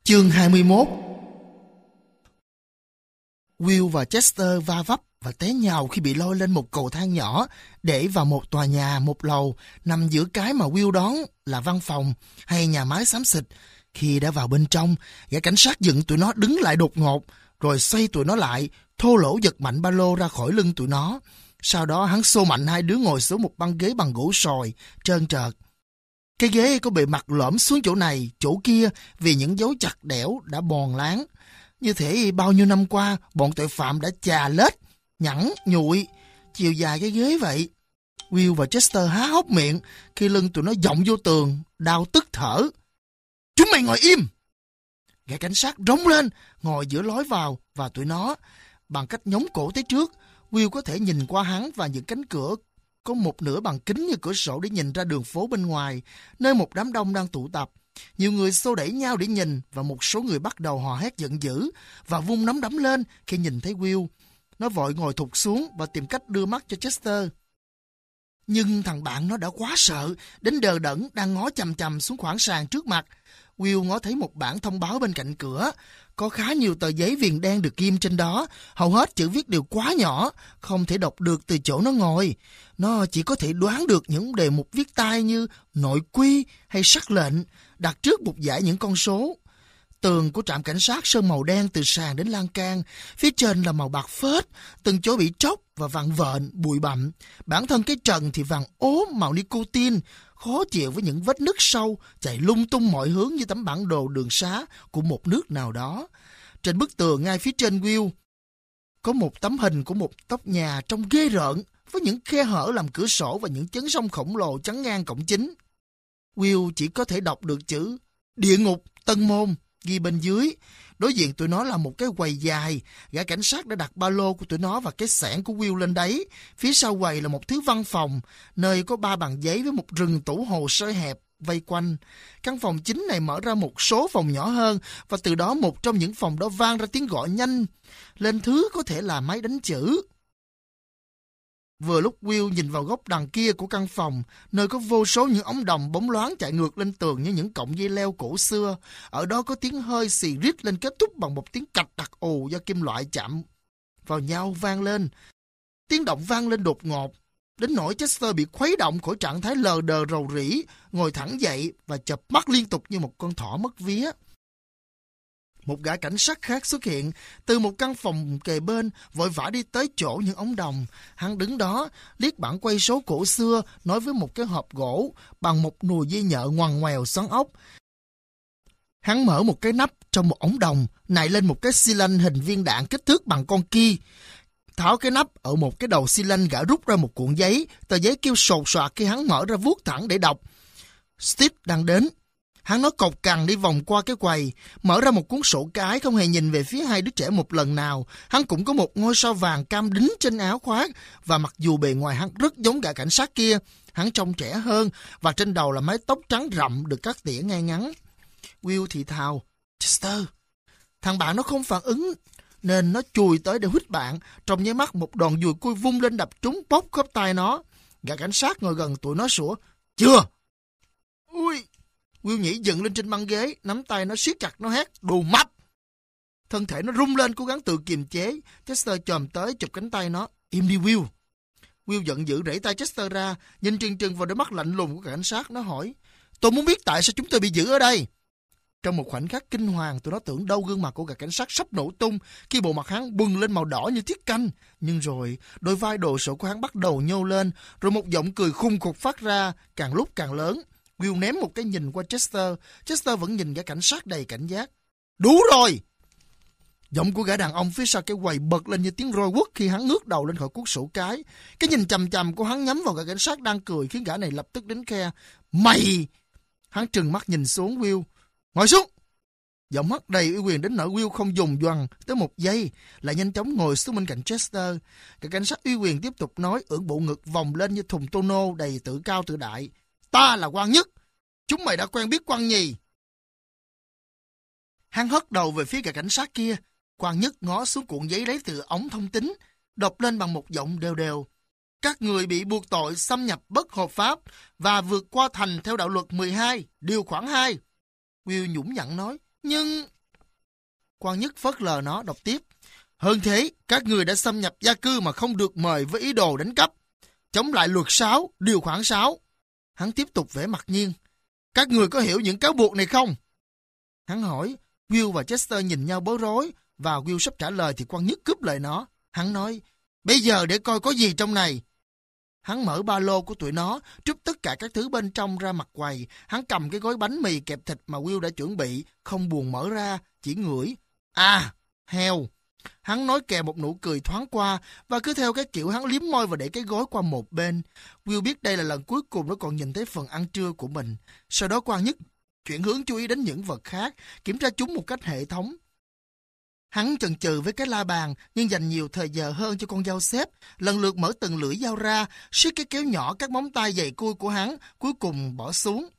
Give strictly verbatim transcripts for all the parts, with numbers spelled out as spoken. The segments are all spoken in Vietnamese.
Chương hai mươi mốt. Will và Chester va vấp và té nhào khi bị lôi lên một cầu thang nhỏ để vào một tòa nhà một lầu nằm giữa cái mà Will đoán là văn phòng hay nhà máy xám xịt. Khi đã vào bên trong, gã cảnh sát dựng tụi nó đứng lại đột ngột, rồi xoay tụi nó lại, thô lỗ giật mạnh ba lô ra khỏi lưng tụi nó. Sau đó hắn xô mạnh hai đứa ngồi xuống một băng ghế bằng gỗ sồi, trơn trợt. Cái ghế có bề mặt lõm xuống chỗ này, chỗ kia vì những dấu chặt đẽo đã bòn láng. Như thể bao nhiêu năm qua, bọn tội phạm đã chà lết, nhẵn, nhụi, chiều dài cái ghế vậy. Will và Chester há hốc miệng khi lưng tụi nó giọng vô tường, đau tức thở. Chúng mày ngồi im! Gã cảnh sát rống lên, ngồi giữa lối vào và tụi nó. Bằng cách nhống cổ tới trước, Will có thể nhìn qua hắn và những cánh cửa có một nửa bằng kính như cửa sổ để nhìn ra đường phố bên ngoài, nơi một đám đông đang tụ tập. Nhiều người xô đẩy nhau để nhìn và một số người bắt đầu hò hét giận dữ và vung nắm đấm lên khi nhìn thấy Will. Nó vội ngồi thụt xuống và tìm cách đưa mắt cho Chester. Nhưng thằng bạn nó đã quá sợ, đến đờ đẫn đang ngó chằm chằm xuống khoảng sàn trước mặt. Will ngó thấy một bảng thông báo bên cạnh cửa. Có khá nhiều tờ giấy viền đen được ghim trên đó, hầu hết chữ viết đều quá nhỏ, không thể đọc được từ chỗ nó ngồi. Nó chỉ có thể đoán được những đề mục viết tay như nội quy hay sắc lệnh, đặt trước một dãy những con số. Tường của trạm cảnh sát sơn màu đen từ sàn đến lan can, phía trên là màu bạc phết, từng chỗ bị tróc và vặn vện, bụi bặm. Bản thân cái trần thì vàng ố màu nicotine, khó chịu với những vết nứt sâu, chạy lung tung mọi hướng như tấm bản đồ đường xá của một nước nào đó. Trên bức tường ngay phía trên Will, có một tấm hình của một tóc nhà trông ghê rợn, với những khe hở làm cửa sổ và những chấn sông khổng lồ chắn ngang cổng chính. Will chỉ có thể đọc được chữ Địa ngục Tân Môn ghi bên dưới. Đối diện tụi nó là một cái quầy dài. Gã cảnh sát đã đặt ba lô của tụi nó và cái xẻng của Will lên đấy. Phía sau quầy là một thứ văn phòng, nơi có ba bàn giấy với một rừng tủ hồ sơ hẹp vây quanh. Căn phòng chính này mở ra một số phòng nhỏ hơn, và từ đó một trong những phòng đó vang ra tiếng gọi nhanh lên thứ có thể là máy đánh chữ. Vừa lúc Will nhìn vào góc đằng kia của căn phòng, nơi có vô số những ống đồng bóng loáng chạy ngược lên tường như những cọng dây leo cổ xưa. Ở đó có tiếng hơi xì rít lên kết thúc bằng một tiếng cạch đặc ồ do kim loại chạm vào nhau vang lên. Tiếng động vang lên đột ngột, đến nỗi Chester bị khuấy động khỏi trạng thái lờ đờ rầu rĩ, ngồi thẳng dậy và chợp mắt liên tục như một con thỏ mất vía. Một gã cảnh sát khác xuất hiện từ một căn phòng kề bên, vội vã đi tới chỗ những ống đồng. Hắn đứng đó, liếc bảng quay số cổ xưa, nói với một cái hộp gỗ bằng một nùi dây nhợ ngoằn ngoèo xoắn ốc. Hắn mở một cái nắp trong một ống đồng, nạy lên một cái xi lanh hình viên đạn kích thước bằng con kia. Tháo cái nắp, ở một cái đầu xi lanh gã rút ra một cuộn giấy. Tờ giấy kêu sột soạt khi hắn mở ra vuốt thẳng để đọc. Steve đang đến. Hắn nói cộc cằn đi vòng qua cái quầy, mở ra một cuốn sổ cái, không hề nhìn về phía hai đứa trẻ một lần nào. Hắn cũng có một ngôi sao vàng cam đính trên áo khoác, và mặc dù bề ngoài hắn rất giống gã cảnh sát kia, hắn trông trẻ hơn, và trên đầu là mái tóc trắng rậm được cắt tỉa ngay ngắn. Will thì thào, Chester. Thằng bạn nó không phản ứng, nên nó chùi tới để huýt bạn. Trong nháy mắt một đòn dùi cui vung lên đập trúng bóp khớp tay nó. Gã cảnh sát ngồi gần tụi nó sủa, chưa? Ui! Will nhảy dựng lên trên băng ghế, nắm tay nó siết chặt, nó hét, đồ mập! Thân thể nó rung lên, cố gắng tự kiềm chế. Chester chồm tới, chụp cánh tay nó. Im đi Will! Will giận dữ đẩy tay Chester ra, nhìn trừng trừng vào đôi mắt lạnh lùng của cảnh sát. Nó hỏi, tôi muốn biết tại sao chúng tôi bị giữ ở đây. Trong một khoảnh khắc kinh hoàng, tụi nó tưởng đâu gương mặt của gã cảnh sát sắp nổ tung khi bộ mặt hắn bừng lên màu đỏ như tiết canh. Nhưng rồi, đôi vai đồ sộ của hắn bắt đầu nhô lên, rồi một giọng cười khùng khục phát ra, càng lúc càng lớn. Will ném một cái nhìn qua Chester. Chester vẫn nhìn gã cảnh sát đầy cảnh giác. Đủ rồi! Giọng của gã đàn ông phía sau cái quầy bật lên như tiếng roi quất khi hắn ngước đầu lên khỏi cuốn sổ cái. Cái nhìn chằm chằm của hắn nhắm vào gã cảnh sát đang cười khiến gã này lập tức đến khe. Mày! Hắn trừng mắt nhìn xuống Will. Ngồi xuống! Giọng mắt đầy uy quyền đến nỗi Will không dùng doằng tới một giây, lại nhanh chóng ngồi xuống bên cạnh Chester. Gã cảnh sát uy quyền tiếp tục nói, ưỡn bộ ngực vòng lên như thùng tô nô đầy tự cao tự đại. Ta là quan nhất. Chúng mày đã quen biết quan nhì. Hắn hất đầu về phía gã cảnh sát kia. Quan nhất ngó xuống cuộn giấy lấy từ ống thông tín, đọc lên bằng một giọng đều đều. Các người bị buộc tội xâm nhập bất hợp pháp và vượt qua thành theo đạo luật mười hai, điều khoản hai. Will nhũng nhặn nói, nhưng... Quan Nhất phớt lờ nó, đọc tiếp. Hơn thế, các người đã xâm nhập gia cư mà không được mời với ý đồ đánh cắp. Chống lại luật sáu, điều khoản sáu. Hắn tiếp tục vẻ mặt nhiên. Các người có hiểu những cáo buộc này không? Hắn hỏi. Will và Chester nhìn nhau bối rối, và Will sắp trả lời thì Quan Nhất cướp lời nó. Hắn nói, bây giờ để coi có gì trong này. Hắn mở ba lô của tụi nó, trút tất cả các thứ bên trong ra mặt quầy. Hắn cầm cái gói bánh mì kẹp thịt mà Will đã chuẩn bị, không buồn mở ra, chỉ ngửi. À, heo. Hắn nói kèm một nụ cười thoáng qua, và cứ theo cái kiểu hắn liếm môi và để cái gói qua một bên. Will biết đây là lần cuối cùng nó còn nhìn thấy phần ăn trưa của mình. Sau đó Quan Nhất chuyển hướng chú ý đến những vật khác, kiểm tra chúng một cách hệ thống. Hắn chần chừ với cái la bàn, nhưng dành nhiều thời giờ hơn cho con dao xếp, lần lượt mở từng lưỡi dao ra, siết cái kéo nhỏ các móng tay dày cui của hắn, cuối cùng bỏ xuống.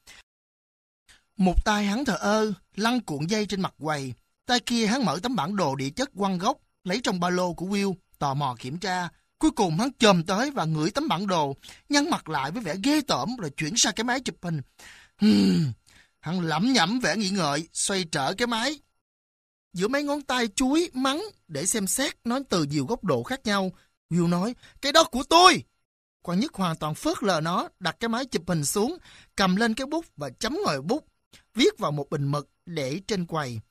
Một tay hắn thờ ơ, lăn cuộn dây trên mặt quầy, tay kia hắn mở tấm bản đồ địa chất quăng gốc, lấy trong ba lô của Will, tò mò kiểm tra. Cuối cùng hắn chồm tới và ngửi tấm bản đồ, nhăn mặt lại với vẻ ghê tởm rồi chuyển sang cái máy chụp hình. Hmm. Hắn lẩm nhẩm vẻ nghĩ ngợi, xoay trở cái máy. Giữa mấy ngón tay chuối, mắng, để xem xét nói từ nhiều góc độ khác nhau. Will nói, cái đó của tôi. Quan Nhất hoàn toàn phớt lờ nó, đặt cái máy chụp hình xuống, cầm lên cái bút và chấm ngòi bút, viết vào một bình mực để trên quầy.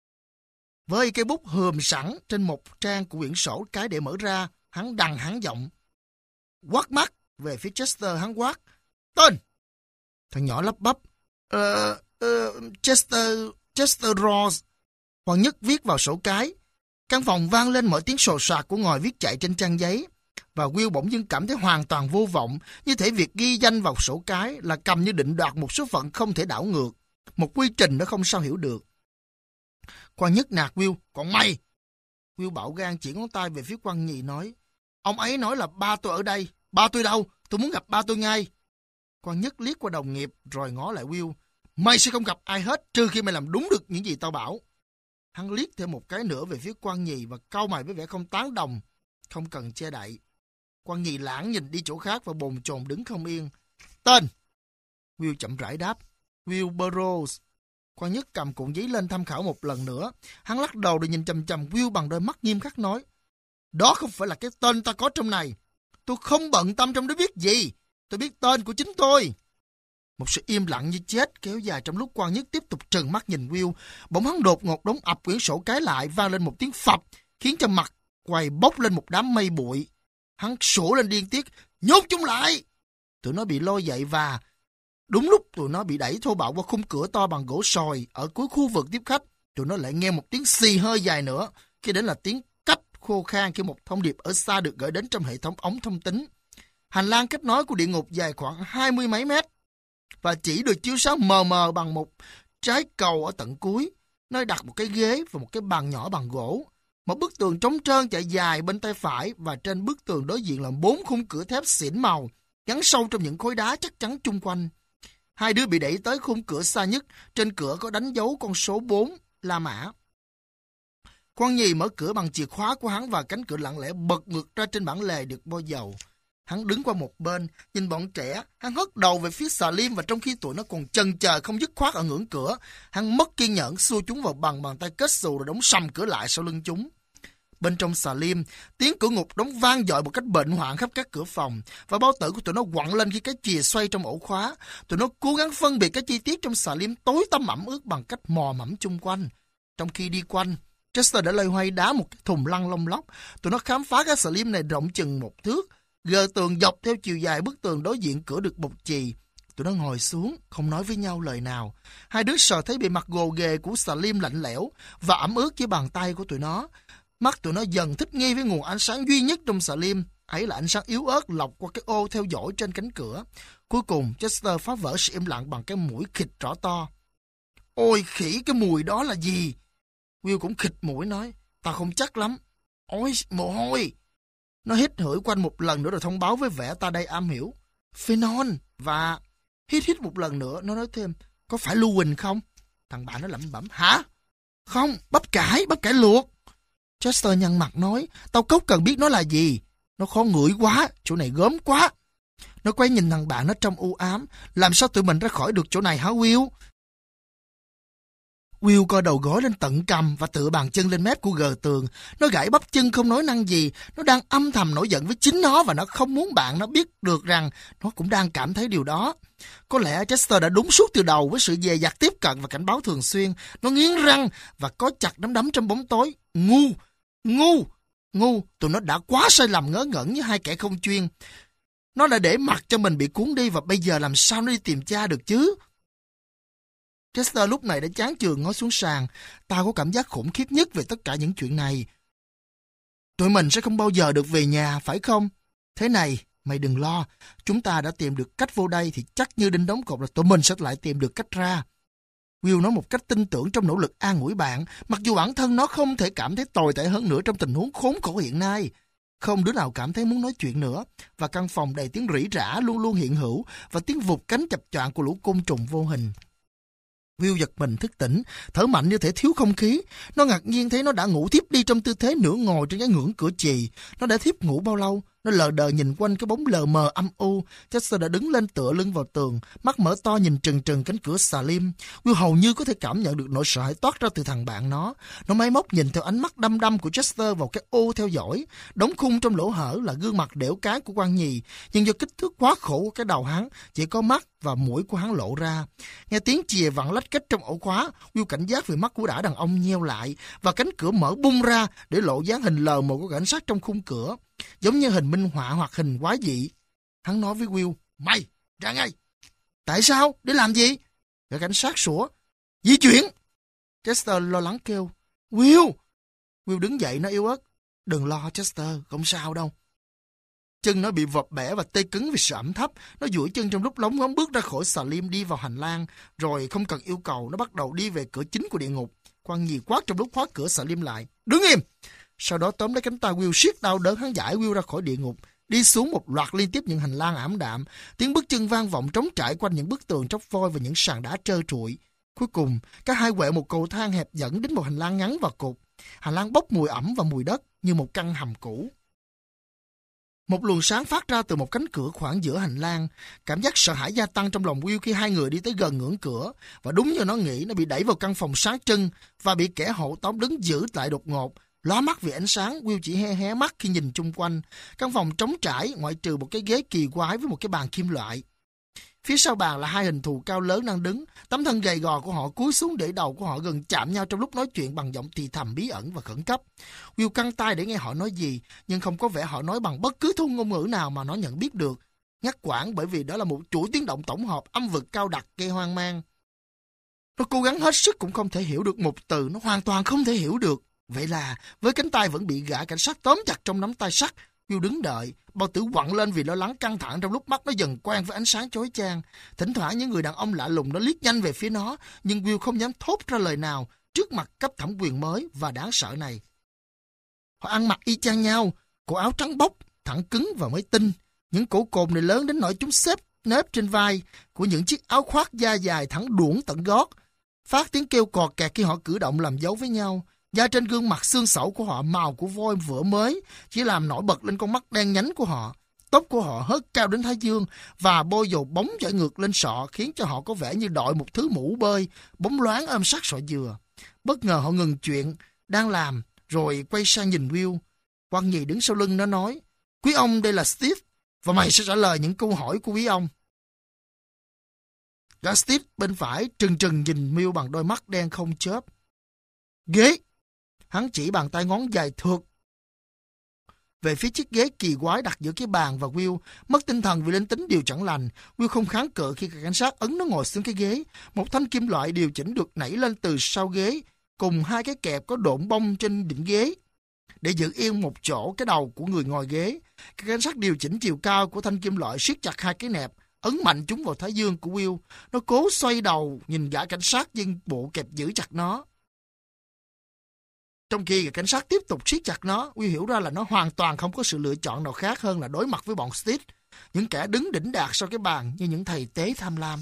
Với cái bút hườm sẵn trên một trang của quyển sổ cái để mở ra, hắn đằng hắn giọng. Quát mắt về phía Chester, hắn quát. Tên! Thằng nhỏ lắp bắp. Ờ, uh, uh, Chester, Chester Ross. Quan Nhất viết vào sổ cái. Căn phòng vang lên mọi tiếng sồ soạt của ngòi viết chạy trên trang giấy. Và Will bỗng dưng cảm thấy hoàn toàn vô vọng, như thể việc ghi danh vào sổ cái là cầm như định đoạt một số phận không thể đảo ngược. Một quy trình nó không sao hiểu được. Quan Nhất nạt Will. Còn mày! Will bạo gan chỉ ngón tay về phía Quan Nhì nói. Ông ấy nói là ba tôi ở đây. Ba tôi đâu? Tôi muốn gặp ba tôi ngay. Quan Nhất liếc qua đồng nghiệp rồi ngó lại Will. Mày sẽ không gặp ai hết trừ khi mày làm đúng được những gì tao bảo. Hắn liếc thêm một cái nữa về phía Quan Nhì và cau mày với vẻ không tán đồng. Không cần che đậy. Quan Nhì lãng nhìn đi chỗ khác và bồn chồn đứng không yên. Tên! Will chậm rãi đáp. Will Burrows. Quan Nhất cầm cuộn giấy lên tham khảo một lần nữa. Hắn lắc đầu rồi nhìn chằm chằm Will bằng đôi mắt nghiêm khắc nói. Đó không phải là cái tên ta có trong này. Tôi không bận tâm trong đó biết gì. Tôi biết tên của chính tôi. Một sự im lặng như chết kéo dài trong lúc Quan Nhất tiếp tục trừng mắt nhìn Will. Bỗng hắn đột ngột đóng ập quyển sổ cái lại, vang lên một tiếng phập, khiến cho mặt quầy bốc lên một đám mây bụi. Hắn sủa lên điên tiết. Nhốt chúng lại! Tụi nó bị lôi dậy và đúng lúc tụi nó bị đẩy thô bạo qua khung cửa to bằng gỗ sồi ở cuối khu vực tiếp khách, tụi nó lại nghe một tiếng xì hơi dài nữa, khi đến là tiếng cách khô khan khi một thông điệp ở xa được gửi đến trong hệ thống ống thông tín. Hành lang kết nối của địa ngục dài khoảng hai mươi mấy mét và chỉ được chiếu sáng mờ mờ bằng một trái cầu ở tận cuối, nơi đặt một cái ghế và một cái bàn nhỏ bằng gỗ. Một bức tường trống trơn chạy dài bên tay phải và trên bức tường đối diện là bốn khung cửa thép xỉn màu gắn sâu trong những khối đá chắc chắn chung quanh. Hai đứa bị đẩy tới khung cửa xa nhất, trên cửa có đánh dấu con số bốn, La Mã. Quan Nhì mở cửa bằng chìa khóa của hắn và cánh cửa lặng lẽ bật ngược ra trên bản lề được bôi dầu. Hắn đứng qua một bên, nhìn bọn trẻ, hắn hất đầu về phía Salim và trong khi tụi nó còn chần chờ không dứt khoát ở ngưỡng cửa, hắn mất kiên nhẫn xua chúng vào bằng bàn tay kết xù rồi đóng sầm cửa lại sau lưng chúng. Bên trong Salim, tiếng cửa ngục đóng vang dội một cách bệnh hoạn khắp các cửa phòng và bao tử của tụi nó quặn lên khi cái chìa xoay trong ổ khóa. Tụi nó cố gắng phân biệt các chi tiết trong Salim tối tăm ẩm ướt bằng cách mò mẫm chung quanh. Trong khi đi quanh, Chester đã loay hoay đá một cái thùng lăn lông lóc. Tụi nó khám phá cái Salim này rộng chừng một thước, gờ tường dọc theo chiều dài bức tường đối diện cửa được bộc chì. Tụi nó ngồi xuống, không nói với nhau lời nào. Hai đứa sờ thấy bề mặt gồ ghề của Salim lạnh lẽo và ẩm ướt dưới bàn tay của tụi nó. Mắt tụi nó dần thích nghi với nguồn ánh sáng duy nhất trong Salim, ấy là ánh sáng yếu ớt lọc qua cái ô theo dõi trên cánh cửa. Cuối cùng, Chester phá vỡ sự im lặng bằng cái mũi khịt rõ to. Ôi khỉ, cái mùi đó là gì? Will cũng khịt mũi nói, tao không chắc lắm. Ôi, mồ hôi. Nó hít hửi quanh một lần nữa rồi thông báo với vẻ ta đây am hiểu. Phenol. Và hít hít một lần nữa, nó nói thêm, có phải lưu huỳnh không? Thằng bạn nó lẩm bẩm, hả? Không, bắp cải, bắp cải luộc. Chester nhăn mặt nói, tao cốc cần biết nó là gì. Nó khó ngửi quá, chỗ này gớm quá. Nó quay nhìn thằng bạn nó trong u ám. Làm sao tụi mình ra khỏi được chỗ này hả Will? Will co đầu gối lên tận cằm và tựa bàn chân lên mép của gờ tường. Nó gãi bắp chân không nói năng gì. Nó đang âm thầm nổi giận với chính nó và nó không muốn bạn nó biết được rằng nó cũng đang cảm thấy điều đó. Có lẽ Chester đã đúng suốt từ đầu với sự dè dặt tiếp cận và cảnh báo thường xuyên. Nó nghiến răng và có chặt nắm đấm trong bóng tối. Ngu! Ngu! Ngu! Tụi nó đã quá sai lầm ngớ ngẩn như hai kẻ không chuyên. Nó đã để mặc cho mình bị cuốn đi và bây giờ làm sao nó đi tìm cha được chứ? Chester lúc này đã chán chường ngó xuống sàn. Tao có cảm giác khủng khiếp nhất về tất cả những chuyện này. Tụi mình sẽ không bao giờ được về nhà, phải không? Thế này, mày đừng lo. Chúng ta đã tìm được cách vô đây thì chắc như đinh đóng cột là tụi mình sẽ lại tìm được cách ra. Will nói một cách tin tưởng trong nỗ lực an ủi bạn, mặc dù bản thân nó không thể cảm thấy tồi tệ hơn nữa trong tình huống khốn khổ hiện nay. Không đứa nào cảm thấy muốn nói chuyện nữa, và căn phòng đầy tiếng rỉ rả luôn luôn hiện hữu và tiếng vụt cánh chập choạng của lũ côn trùng vô hình. Will giật mình thức tỉnh, thở mạnh như thể thiếu không khí. Nó ngạc nhiên thấy nó đã ngủ thiếp đi trong tư thế nửa ngồi trên cái ngưỡng cửa chì. Nó đã thiếp ngủ bao lâu? Nó lờ đờ nhìn quanh cái bóng lờ mờ âm u. Chester đã đứng lên tựa lưng vào tường, mắt mở to nhìn trừng trừng cánh cửa xà lim. Will hầu như có thể cảm nhận được nỗi sợ hãi toát ra từ thằng bạn nó. Nó máy móc nhìn theo ánh mắt đăm đăm của Chester vào cái ô theo dõi. Đóng khung trong lỗ hở là gương mặt đẻo cái của quan nhì, nhưng do kích thước quá khổ của cái đầu hắn, chỉ có mắt và mũi của hắn lộ ra. Nghe tiếng chìa vặn lách cách trong ổ khóa, Will cảnh giác vì mắt của đả đàn ông nheo lại và cánh cửa mở bung ra để lộ dáng hình lờ mờ của cảnh sát trong khung cửa, giống như hình minh họa hoặc hình quái dị. Hắn nói với Will: "Mày ra ngay!" "Tại sao? Để làm gì?" Gã cảnh sát sủa. "Di chuyển!" Chester lo lắng kêu. "Will!" Will đứng dậy nói yếu ớt. "Đừng lo Chester, không sao đâu." Chân nó bị vập bẻ và tê cứng vì sự ẩm thấp. Nó duỗi chân trong lúc lóng ngóng bước ra khỏi xà lim đi vào hành lang. Rồi không cần yêu cầu, nó bắt đầu đi về cửa chính của địa ngục. Quan nhì quát trong lúc khóa cửa xà lim lại: "Đứng im!" Sau đó tóm lấy cánh tay Will siết đau đớn hắn giải Will ra khỏi địa ngục, đi xuống một loạt liên tiếp những hành lang ảm đạm. Tiếng bước chân vang vọng trống trải quanh những bức tường tróc vôi và những sàn đá trơ trụi. Cuối cùng, cả hai quẹo một cầu thang hẹp dẫn đến một hành lang ngắn và cụt. Hành lang bốc mùi ẩm và mùi đất như một căn hầm cũ. Một luồng sáng phát ra từ một cánh cửa khoảng giữa hành lang. Cảm giác sợ hãi gia tăng trong lòng Will khi hai người đi tới gần ngưỡng cửa. Và đúng như nó nghĩ, nó bị đẩy vào căn phòng sáng trưng và bị kẻ hộ tống đứng giữ lại đột ngột. Lóa mắt vì ánh sáng, Will chỉ hé hé mắt khi nhìn chung quanh. Căn phòng trống trải, ngoại trừ một cái ghế kỳ quái với một cái bàn kim loại. Phía sau bàn là hai hình thù cao lớn đang đứng. Tấm thân gầy gò của họ cúi xuống để đầu của họ gần chạm nhau trong lúc nói chuyện bằng giọng thì thầm bí ẩn và khẩn cấp. Will căng tai để nghe họ nói gì, nhưng không có vẻ họ nói bằng bất cứ thôn ngôn ngữ nào mà nó nhận biết được. Ngắt quãng bởi vì đó là một chuỗi tiếng động tổng hợp âm vực cao đặc gây hoang mang. Nó cố gắng hết sức cũng không thể hiểu được một từ, nó hoàn toàn không thể hiểu được. Vậy là với cánh tay vẫn bị gã cảnh sát tóm chặt trong nắm tay sắt, Will đứng đợi, bao tử quặn lên vì lo lắng căng thẳng trong lúc mắt nó dần quen với ánh sáng chói chang. Thỉnh thoảng những người đàn ông lạ lùng nó liếc nhanh về phía nó, nhưng Will không dám thốt ra lời nào trước mặt cấp thẩm quyền mới và đáng sợ này. Họ ăn mặc y chang nhau, cổ áo trắng bóc, thẳng cứng và mới tinh. Những cổ cồn này lớn đến nỗi chúng xếp nếp trên vai của những chiếc áo khoác da dài thẳng đuổng tận gót, phát tiếng kêu cọt kẹt khi họ cử động làm dấu với nhau. Da trên gương mặt xương sẩu của họ màu của voi vữa mới, chỉ làm nổi bật lên con mắt đen nhánh của họ. Tóc của họ hớt cao đến thái dương và bôi dầu bóng chảy ngược lên sọ khiến cho họ có vẻ như đội một thứ mũ bơi, bóng loáng ôm sát sọ dừa. Bất ngờ họ ngừng chuyện đang làm rồi quay sang nhìn Will. Quan nhì đứng sau lưng nó nói: "Quý ông, đây là Steve, và mày sẽ trả lời những câu hỏi của quý ông." Gã Steve bên phải trừng trừng nhìn Will bằng đôi mắt đen không chớp. "Ghế!" Hắn chỉ bàn tay ngón dài thượt về phía chiếc ghế kỳ quái đặt giữa cái bàn và Will. Mất tinh thần vì linh tính điều chẳng lành, Will không kháng cự khi cảnh sát ấn nó ngồi xuống cái ghế. Một thanh kim loại điều chỉnh được nảy lên từ sau ghế, cùng hai cái kẹp có độn bông trên đỉnh ghế để giữ yên một chỗ cái đầu của người ngồi ghế. Cảnh sát điều chỉnh chiều cao của thanh kim loại, siết chặt hai cái nẹp, ấn mạnh chúng vào thái dương của Will. Nó cố xoay đầu nhìn gã cảnh sát nhưng bộ kẹp giữ chặt nó. Trong khi cảnh sát tiếp tục siết chặt nó, Will hiểu ra là nó hoàn toàn không có sự lựa chọn nào khác hơn là đối mặt với bọn Steve, những kẻ đứng đỉnh đạt sau cái bàn như những thầy tế tham lam.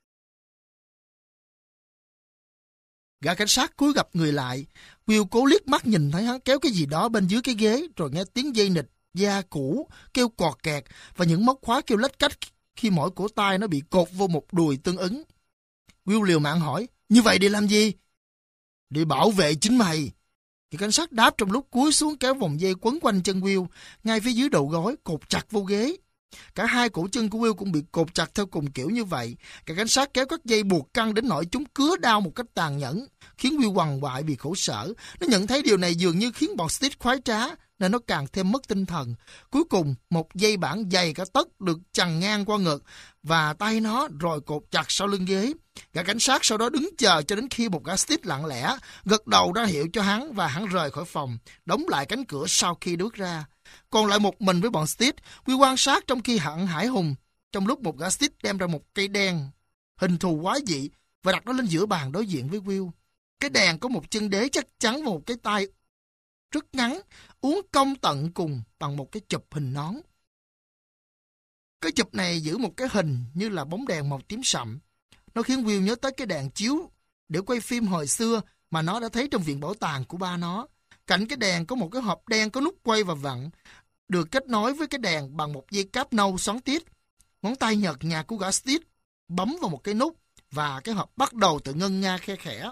Gã cảnh sát cúi gập người lại. Will cố liếc mắt nhìn thấy hắn kéo cái gì đó bên dưới cái ghế, rồi nghe tiếng dây nịt da cũ kêu cọt kẹt và những móc khóa kêu lách cách khi mỗi cổ tay nó bị cột vô một đùi tương ứng. Will liều mạng hỏi: "Như vậy để làm gì?" để bảo vệ chính mày. Thì cảnh sát đáp trong lúc cúi xuống kéo vòng dây quấn quanh chân Will, ngay phía dưới đầu gối, cột chặt vô ghế. Cả hai cổ chân của Will cũng bị cột chặt theo cùng kiểu như vậy. Cả cảnh sát kéo các dây buộc căng đến nỗi chúng cứa đau một cách tàn nhẫn, khiến Will quằn quại vì khổ sở. Nó nhận thấy điều này dường như khiến bọn Steve khoái trá, nên nó càng thêm mất tinh thần. Cuối cùng, một dây bản dày cả tấc được chằng ngang qua ngực và tay nó, rồi cột chặt sau lưng ghế. Gã cảnh sát sau đó đứng chờ cho đến khi một gã Steve lặng lẽ gật đầu ra hiệu cho hắn và hắn rời khỏi phòng, đóng lại cánh cửa sau khi bước ra. Còn lại một mình với bọn Steve, Will quan sát trong khi hận hải hùng. Trong lúc một gã Steve đem ra một cây đèn hình thù quái dị và đặt nó lên giữa bàn đối diện với Will. Cái đèn có một chân đế chắc chắn và một cái tay rất ngắn, uốn cong tận cùng bằng một cái chụp hình nón. Cái chụp này giữ một cái hình như là bóng đèn màu tím sậm. Nó khiến Will nhớ tới cái đèn chiếu để quay phim hồi xưa mà nó đã thấy trong viện bảo tàng của ba nó. Cạnh cái đèn có một cái hộp đen có nút quay và vặn, được kết nối với cái đèn bằng một dây cáp nâu xoắn tít. Ngón tay nhợt nhạt của gã Steve bấm vào một cái nút và cái hộp bắt đầu tự ngân nga khe khẽ.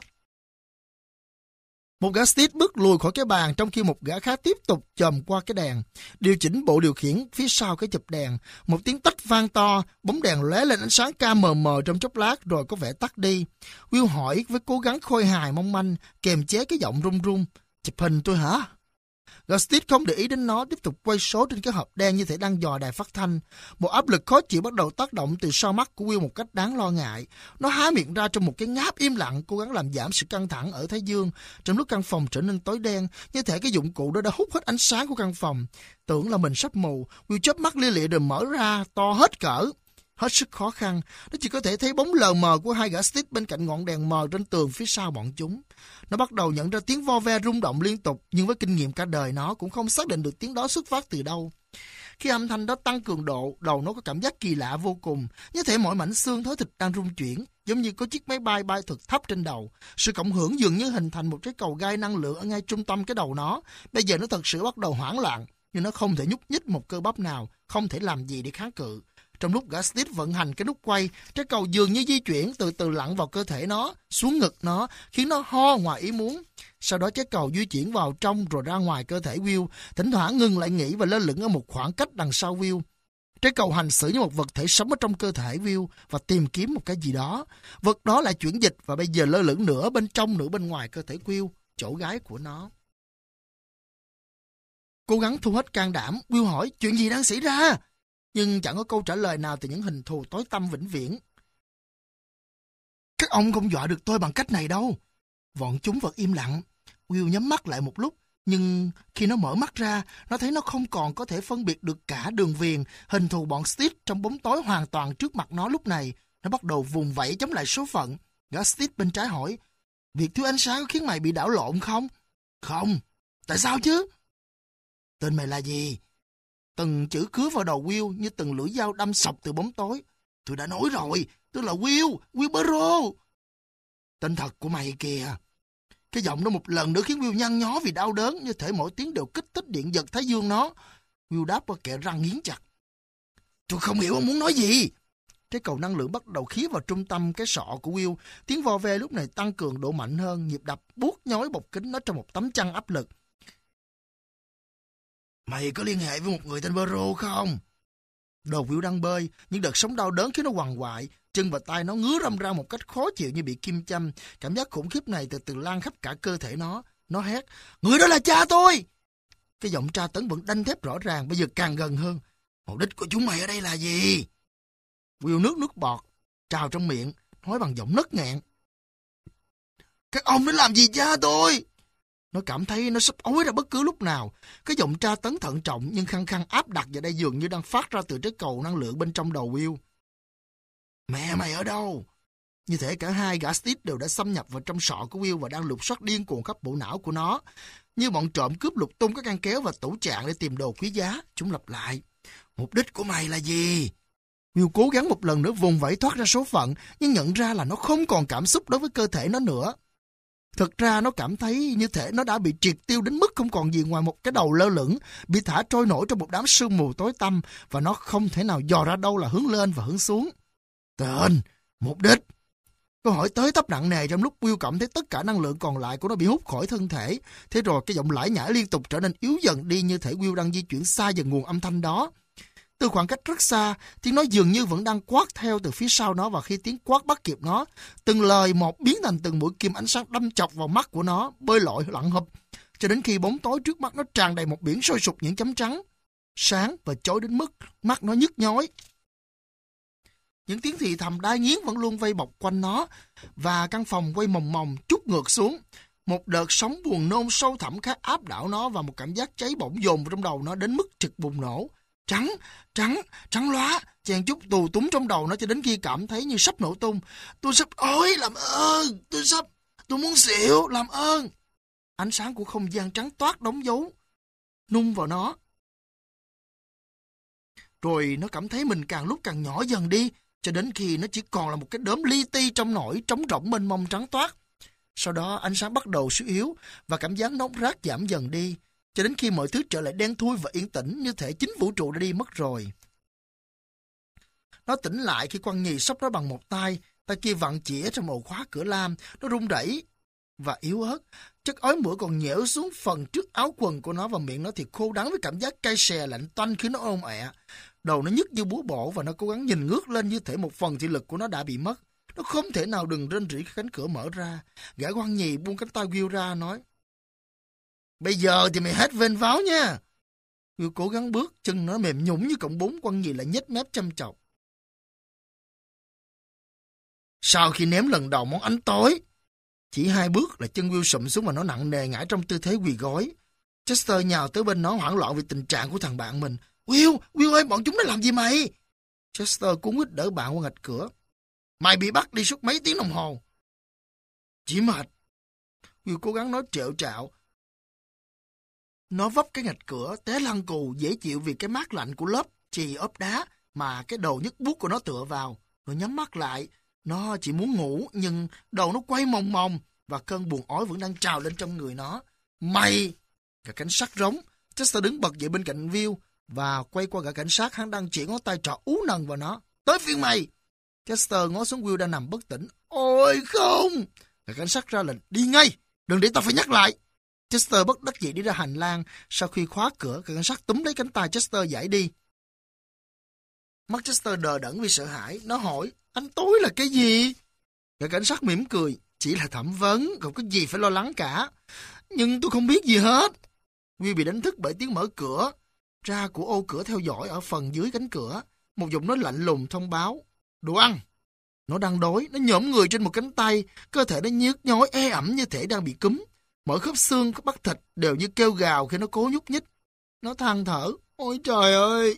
Một gã Steve bước lùi khỏi cái bàn trong khi một gã khác tiếp tục chồm qua cái đèn, điều chỉnh bộ điều khiển phía sau cái chụp đèn. Một tiếng tách vang to, bóng đèn lóe lên ánh sáng cam mờ mờ trong chốc lát rồi có vẻ tắt đi. Will hỏi với cố gắng khôi hài mong manh, kềm chế cái giọng run run: "Chụp hình tôi hả?" Gã Steve không để ý đến nó, tiếp tục quay số trên cái hộp đen như thể đang dò đài phát thanh. Một áp lực khó chịu bắt đầu tác động từ sau mắt của Will một cách đáng lo ngại. Nó há miệng ra trong một cái ngáp im lặng, cố gắng làm giảm sự căng thẳng ở thái dương. Trong lúc căn phòng trở nên tối đen, như thể cái dụng cụ đó đã hút hết ánh sáng của căn phòng. Tưởng là mình sắp mù, Will chớp mắt lia lịa rồi mở ra to hết cỡ. Hết sức khó khăn, nó chỉ có thể thấy bóng lờ mờ của hai gã Steve bên cạnh ngọn đèn mờ trên tường phía sau bọn chúng. Nó bắt đầu nhận ra tiếng vo ve rung động liên tục, nhưng với kinh nghiệm cả đời nó cũng không xác định được tiếng đó xuất phát từ đâu. Khi âm thanh đó tăng cường độ, đầu nó có cảm giác kỳ lạ vô cùng, như thể mỗi mảnh xương thớ thịt đang rung chuyển, giống như có chiếc máy bay bay thật thấp trên đầu. Sự cộng hưởng dường như hình thành một cái cầu gai năng lượng ở ngay trung tâm cái đầu nó. Bây giờ nó thật sự bắt đầu hoảng loạn, nhưng nó không thể nhúc nhích một cơ bắp nào, không thể làm gì để kháng cự. Trong lúc gã Steve vận hành cái nút quay, trái cầu dường như di chuyển từ từ lặn vào cơ thể nó, xuống ngực nó, khiến nó ho ngoài ý muốn. Sau đó trái cầu di chuyển vào trong rồi ra ngoài cơ thể Will, thỉnh thoảng ngừng lại nghỉ và lơ lửng ở một khoảng cách đằng sau Will. Trái cầu hành xử như một vật thể sống ở trong cơ thể Will và tìm kiếm một cái gì đó. Vật đó lại chuyển dịch và bây giờ lơ lửng nửa bên trong nửa bên ngoài cơ thể Will, chỗ gái của nó. Cố gắng thu hết can đảm, Will hỏi chuyện gì đang xảy ra? Nhưng chẳng có câu trả lời nào từ những hình thù tối tăm vĩnh viễn. Các ông không dọa được tôi bằng cách này đâu. Bọn chúng vẫn im lặng. Will nhắm mắt lại một lúc, nhưng khi nó mở mắt ra, nó thấy nó không còn có thể phân biệt được cả đường viền, hình thù bọn Steve trong bóng tối hoàn toàn trước mặt nó lúc này. Nó bắt đầu vùng vẫy chống lại số phận. Gã Steve bên trái hỏi, việc thiếu ánh sáng có khiến mày bị đảo lộn không? Không. Tại sao chứ? Tên mày là gì? Từng chữ cứa vào đầu Will như từng lưỡi dao đâm sọc từ bóng tối. Tôi đã nói rồi, tôi là Will, Will Burrow. Tên thật của mày kìa. Cái giọng đó một lần nữa khiến Will nhăn nhó vì đau đớn, như thể mỗi tiếng đều kích thích điện giật thái dương nó. Will đáp qua kẻ răng nghiến chặt. Tôi không hiểu ông muốn nói gì. Cái cầu năng lượng bắt đầu khía vào trung tâm cái sọ của Will. Tiếng vo ve lúc này tăng cường độ mạnh hơn, nhịp đập buốt nhói bọc kính nó trong một tấm chăn áp lực. Mày có liên hệ với một người tên Burrow không? Đầu Will đang bơi, nhưng đợt sóng đau đớn khiến nó quằn quại. Chân và tay nó ngứa râm ra một cách khó chịu như bị kim châm. Cảm giác khủng khiếp này từ từ lan khắp cả cơ thể nó. Nó hét, người đó là cha tôi! Cái giọng tra tấn vẫn đanh thép rõ ràng, bây giờ càng gần hơn. Mục đích của chúng mày ở đây là gì? Will nước nước bọt trào trong miệng, nói bằng giọng nấc nghẹn. Các ông đến làm gì cha tôi? Nó cảm thấy nó sắp ói ra bất cứ lúc nào. Cái giọng tra tấn thận trọng nhưng khăng khăng áp đặt vào đây dường như đang phát ra từ trái cầu năng lượng bên trong đầu Will. Mẹ mày ở đâu? Như thể cả hai gã Steve đều đã xâm nhập vào trong sọ của Will và đang lục soát điên cuồng khắp bộ não của nó. Như bọn trộm cướp lục tung các ngăn kéo và tủ trạng để tìm đồ quý giá. Chúng lặp lại. Mục đích của mày là gì? Will cố gắng một lần nữa vùng vẫy thoát ra số phận, nhưng nhận ra là nó không còn cảm xúc đối với cơ thể nó nữa. Thực ra nó cảm thấy như thể nó đã bị triệt tiêu đến mức không còn gì ngoài một cái đầu lơ lửng, bị thả trôi nổi trong một đám sương mù tối tăm, và nó không thể nào dò ra đâu là hướng lên và hướng xuống. Tên, mục đích. Câu hỏi tới tấp nặng nề trong lúc Will cảm thấy tất cả năng lượng còn lại của nó bị hút khỏi thân thể. Thế rồi cái giọng lải nhải liên tục trở nên yếu dần đi, như thể Will đang di chuyển xa dần nguồn âm thanh đó. Từ khoảng cách rất xa, tiếng nói dường như vẫn đang quát theo từ phía sau nó, và khi tiếng quát bắt kịp nó, từng lời một biến thành từng mũi kim ánh sáng đâm chọc vào mắt của nó, bơi lội lặn hụp, cho đến khi bóng tối trước mắt nó tràn đầy một biển sôi sục những chấm trắng, sáng và chói đến mức mắt nó nhức nhói. Những tiếng thì thầm đai nghiến vẫn luôn vây bọc quanh nó, và căn phòng quay mòng mòng trút ngược xuống. Một đợt sóng buồn nôn sâu thẳm khác áp đảo nó, và một cảm giác cháy bỏng dồn vào trong đầu nó đến mức trực bùng nổ. Trắng, trắng, trắng lóa, chèn chút tù túng trong đầu nó cho đến khi cảm thấy như sắp nổ tung. Tôi sắp ôi, làm ơn, tôi sắp, tôi muốn xỉu, làm ơn. Ánh sáng của không gian trắng toát đóng dấu, nung vào nó. Rồi nó cảm thấy mình càng lúc càng nhỏ dần đi, cho đến khi nó chỉ còn là một cái đốm li ti trong nổi trống rỗng mênh mông trắng toát. Sau đó ánh sáng bắt đầu suy yếu và cảm giác nóng rát giảm dần đi, cho đến khi mọi thứ trở lại đen thui và yên tĩnh, như thể chính vũ trụ đã đi mất rồi. Nó tỉnh lại khi quăng nhì xốc nó bằng một tay, tay kia vặn chĩa trong ổ khóa cửa lam. Nó run rẩy và yếu ớt. Chất ói mửa còn nhễu xuống phần trước áo quần của nó, và miệng nó thì khô đắng với cảm giác cay xè lạnh tanh khi nó ôm ẹ. Đầu nó nhức như búa bổ, và nó cố gắng nhìn ngước lên như thể một phần thị lực của nó đã bị mất. Nó không thể nào đừng rên rỉ khi cánh cửa mở ra. Gã quan nhì buông cánh tay Will ra nói: "Bây giờ thì mày hết vênh váo nha." Will cố gắng bước, chân nó mềm nhũn như cọng bún. Quan nhì lại nhếch mép chăm chọc: "Sau khi ném lần đầu món ánh tối." Chỉ hai bước là chân Will sụm xuống và nó nặng nề ngã trong tư thế quỳ gối. Chester nhào tới bên nó hoảng loạn vì tình trạng của thằng bạn mình. "Will, Will ơi, bọn chúng đã làm gì mày?" Chester cuống quýt đỡ bạn qua ngạch cửa. "Mày bị bắt đi suốt mấy tiếng đồng hồ." "Chỉ mệt." Will cố gắng nói trẹo trạo. Nó vấp cái ngạch cửa, té lăn cù, dễ chịu vì cái mát lạnh của lớp chì ốp đá mà cái đầu nhức buốt của nó tựa vào. Nó nhắm mắt lại. Nó chỉ muốn ngủ, nhưng đầu nó quay mòng mòng, và cơn buồn ói vẫn đang trào lên trong người nó. "Mày!" Gã cảnh sát rống. Chester đứng bật dậy bên cạnh Will và quay qua gã cảnh sát. Hắn đang chỉ ngón tay trỏ ú nần vào nó. "Tới phiên mày!" Chester ngó xuống Will đang nằm bất tỉnh. "Ôi không!" Gã cảnh sát ra lệnh: "Đi ngay! Đừng để tao phải nhắc lại!" Chester bất đắc dĩ đi ra hành lang. Sau khi khóa cửa, gã cảnh sát túm lấy cánh tay Chester giải đi. Mắt Chester đờ đẫn vì sợ hãi. Nó hỏi: "Anh tối là cái gì?" Gã cảnh sát mỉm cười: "Chỉ là thẩm vấn, không có gì phải lo lắng cả." "Nhưng tôi không biết gì hết." Will bị đánh thức bởi tiếng mở cửa ra của ô cửa theo dõi ở phần dưới cánh cửa. Một giọng nói lạnh lùng thông báo: "Đồ ăn." Nó đang đói, nó nhổm người trên một cánh tay, cơ thể nó nhức nhói ê ẩm như thể đang bị cúm. Mỗi khớp xương, các bắp thịt đều như kêu gào khi nó cố nhúc nhích. Nó than thở: "Ôi trời ơi!"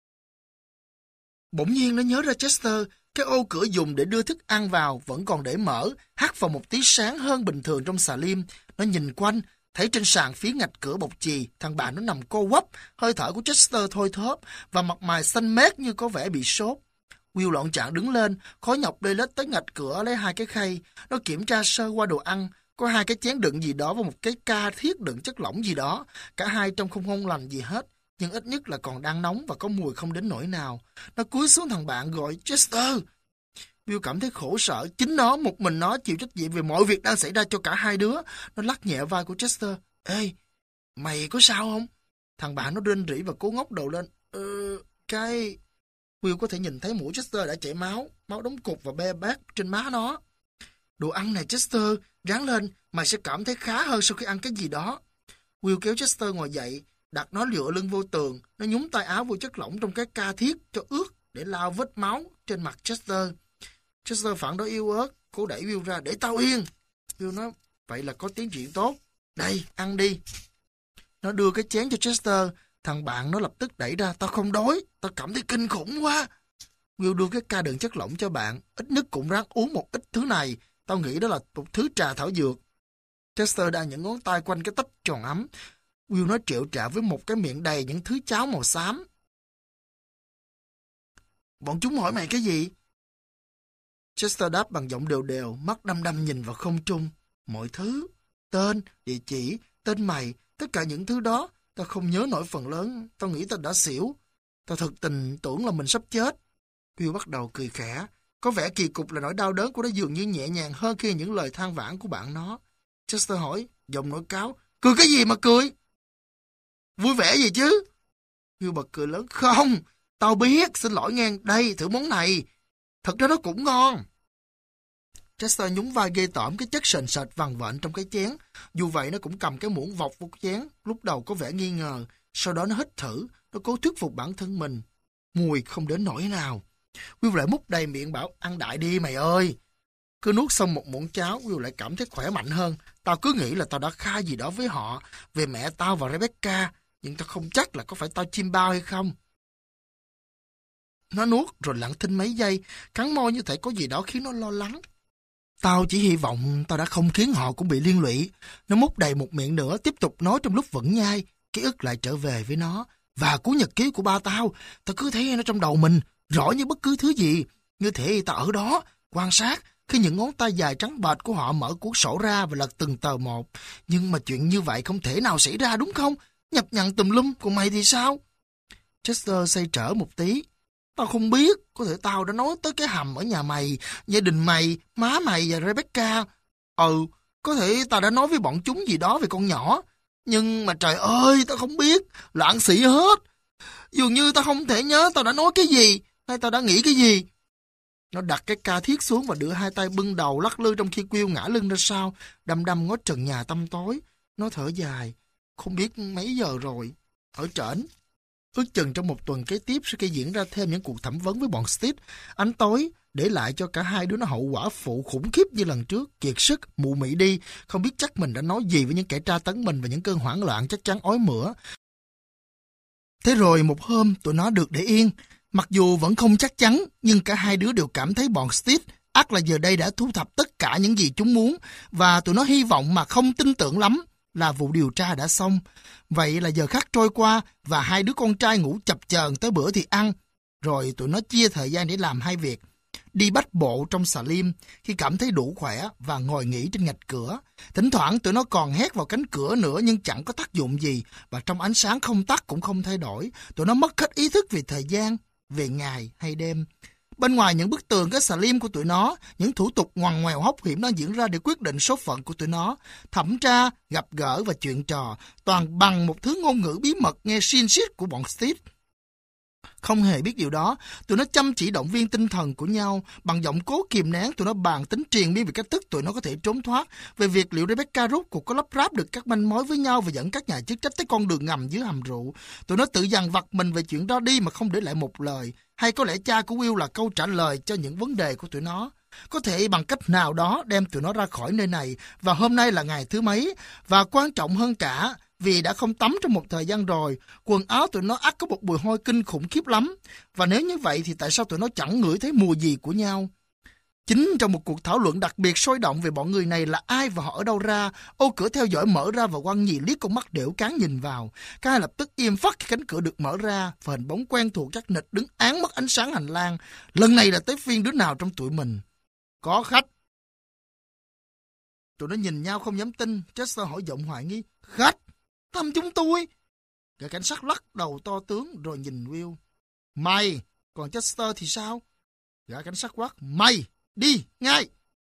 Bỗng nhiên nó nhớ ra Chester. Cái ô cửa dùng để đưa thức ăn vào vẫn còn để mở, hắt vào một tí sáng hơn bình thường trong xà lim. Nó nhìn quanh, thấy trên sàn phía ngạch cửa bọc chì, thằng bạn nó nằm co quắp, hơi thở của Chester thôi thóp, và mặt mày xanh mét như có vẻ bị sốt. Will loạn trạng đứng lên, khó nhọc lê lết tới ngạch cửa lấy hai cái khay. Nó kiểm tra sơ qua đồ ăn, có hai cái chén đựng gì đó và một cái ca thiết đựng chất lỏng gì đó. Cả hai trông không ngon lành gì hết, nhưng ít nhất là còn đang nóng và có mùi không đến nỗi nào. Nó cúi xuống thằng bạn gọi: "Chester!" Will cảm thấy khổ sở. Chính nó, một mình nó chịu trách nhiệm về mọi việc đang xảy ra cho cả hai đứa. Nó lắc nhẹ vai của Chester. "Ê, mày có sao không?" Thằng bạn nó rên rỉ và cố ngóc đầu lên. Ờ, cái... Will có thể nhìn thấy mũi Chester đã chảy máu, máu đóng cục và be bét trên má nó. "Đồ ăn này Chester, ráng lên, mày sẽ cảm thấy khá hơn sau khi ăn cái gì đó." Will kéo Chester ngồi dậy, đặt nó dựa lưng vô tường. Nó nhúng tay áo vô chất lỏng trong cái ca thiết cho ướt để lau vết máu trên mặt Chester. Chester phản đối yếu ớt, cố đẩy Will ra: "Để tao yên." Will nói: "Vậy là có tiến triển tốt. Đây, ăn đi." Nó đưa cái chén cho Chester. Thằng bạn nó lập tức đẩy ra: "Tao không đói, tao cảm thấy kinh khủng quá." Will đưa cái ca đựng chất lỏng cho bạn. "Ít nhất cũng ráng uống một ít thứ này. Tao nghĩ đó là một thứ trà thảo dược." Chester đang những ngón tay quanh cái tách tròn ấm. Will nói triệu trạ với một cái miệng đầy những thứ cháo màu xám: "Bọn chúng hỏi mày cái gì?" Chester đáp bằng giọng đều đều, mắt đăm đăm nhìn vào không trung. "Mọi thứ, tên, địa chỉ, tên mày, tất cả những thứ đó, tao không nhớ nổi phần lớn. Tao nghĩ tao đã xỉu. Tao thật tình tưởng là mình sắp chết." Will bắt đầu cười khẽ. Có vẻ kỳ cục là nỗi đau đớn của nó dường như nhẹ nhàng hơn khi những lời than vãn của bạn nó. Chester hỏi, giọng nổi cáo, cười cái gì mà cười? Vui vẻ gì chứ? Will bật cười lớn, không, tao biết, xin lỗi ngang, đây, thử món này. Thật ra nó cũng ngon. Chester nhún vai ghê tởm cái chất sền sệt vằn vện trong cái chén. Dù vậy nó cũng cầm cái muỗng vọc vào chén. Lúc đầu có vẻ nghi ngờ, sau đó nó hít thử, nó cố thuyết phục bản thân mình. Mùi không đến nỗi nào. Will lại múc đầy miệng bảo, ăn đại đi mày ơi. Cứ nuốt xong một muỗng cháo, Will lại cảm thấy khỏe mạnh hơn. Tao cứ nghĩ là tao đã khai gì đó với họ về mẹ tao và Rebecca, nhưng tao không chắc là có phải tao chim bao hay không. Nó nuốt rồi lặng thinh mấy giây, cắn môi như thể có gì đó khiến nó lo lắng. Tao chỉ hy vọng tao đã không khiến họ cũng bị liên lụy. Nó múc đầy một miệng nữa, tiếp tục nói trong lúc vẫn nhai. Ký ức lại trở về với nó. Và cuốn nhật ký của ba tao, tao cứ thấy nó trong đầu mình, rõ như bất cứ thứ gì. Như thể tao ở đó, quan sát, khi những ngón tay dài trắng bệch của họ mở cuốn sổ ra và lật từng tờ một. Nhưng mà chuyện như vậy không thể nào xảy ra đúng không? Nhập nhằng tùm lum, còn mày thì sao? Chester xoay trở một tí. Tao không biết, có thể tao đã nói tới cái hầm ở nhà mày, gia đình mày, má mày và Rebecca. Ừ, có thể tao đã nói với bọn chúng gì đó về con nhỏ. Nhưng mà trời ơi, tao không biết, loạn xị hết. Dường như tao không thể nhớ tao đã nói cái gì, hay tao đã nghĩ cái gì. Nó đặt cái ca thiết xuống và đưa hai tay bưng đầu lắc lư trong khi Will ngã lưng ra sau, đăm đăm ngó trần nhà tăm tối. Nó thở dài, không biết mấy giờ rồi. Ở trển. Ước chừng trong một tuần kế tiếp sẽ diễn ra thêm những cuộc thẩm vấn với bọn Steve. Ánh tối để lại cho cả hai đứa nó hậu quả phụ khủng khiếp như lần trước, kiệt sức, mụ mị đi, không biết chắc mình đã nói gì với những kẻ tra tấn mình và những cơn hoảng loạn chắc chắn ói mửa. Thế rồi một hôm tụi nó được để yên, mặc dù vẫn không chắc chắn, nhưng cả hai đứa đều cảm thấy bọn Steve ắt là giờ đây đã thu thập tất cả những gì chúng muốn, và tụi nó hy vọng mà không tin tưởng lắm là vụ điều tra đã xong. Vậy là giờ khắc trôi qua và hai đứa con trai ngủ chập chờn tới bữa thì ăn. Rồi tụi nó chia thời gian để làm hai việc. Đi bách bộ trong xà lim khi cảm thấy đủ khỏe và ngồi nghỉ trên ngạch cửa. Thỉnh thoảng tụi nó còn hét vào cánh cửa nữa nhưng chẳng có tác dụng gì. Và trong ánh sáng không tắt cũng không thay đổi. Tụi nó mất hết ý thức về thời gian, về ngày hay đêm. Bên ngoài những bức tường cái xà lim của tụi nó, những thủ tục ngoằn ngoèo hóc hiểm đang diễn ra để quyết định số phận của tụi nó. Thẩm tra, gặp gỡ và chuyện trò, toàn bằng một thứ ngôn ngữ bí mật nghe xin xít của bọn Steve. Không hề biết điều đó, tụi nó chăm chỉ động viên tinh thần của nhau, bằng giọng cố kìm nén tụi nó bàn tính triền miên về cách thức tụi nó có thể trốn thoát, về việc liệu Rebecca rốt cuộc có lắp ráp được các manh mối với nhau và dẫn các nhà chức trách tới con đường ngầm dưới hầm rượu. Tụi nó tự dằn vặt mình về chuyện đó đi mà không để lại một lời, hay có lẽ cha của Will là câu trả lời cho những vấn đề của tụi nó. Có thể bằng cách nào đó đem tụi nó ra khỏi nơi này, và hôm nay là ngày thứ mấy, và quan trọng hơn cả, vì đã không tắm trong một thời gian rồi, quần áo tụi nó ắt có một mùi hôi kinh khủng khiếp lắm. Và nếu như vậy thì tại sao tụi nó chẳng ngửi thấy mùi gì của nhau? Chính trong một cuộc thảo luận đặc biệt sôi động về bọn người này là ai và họ ở đâu ra, ô cửa theo dõi mở ra và Quang Nhị liếc con mắt đểu cán nhìn vào. Cả hai lập tức im phắt khi cánh cửa được mở ra, và hình bóng quen thuộc chắc nịch đứng án mất ánh sáng hành lang. Lần này là tới phiên đứa nào trong tụi mình. Có khách. Tụi nó nhìn nhau không dám tin. Chester hỏi giọng hoài nghi. Khách? Thăm chúng tôi? Gã cảnh sát lắc đầu to tướng rồi nhìn Will. Mày, còn Chester thì sao? Gã cảnh sát quát. Mày, đi, ngay!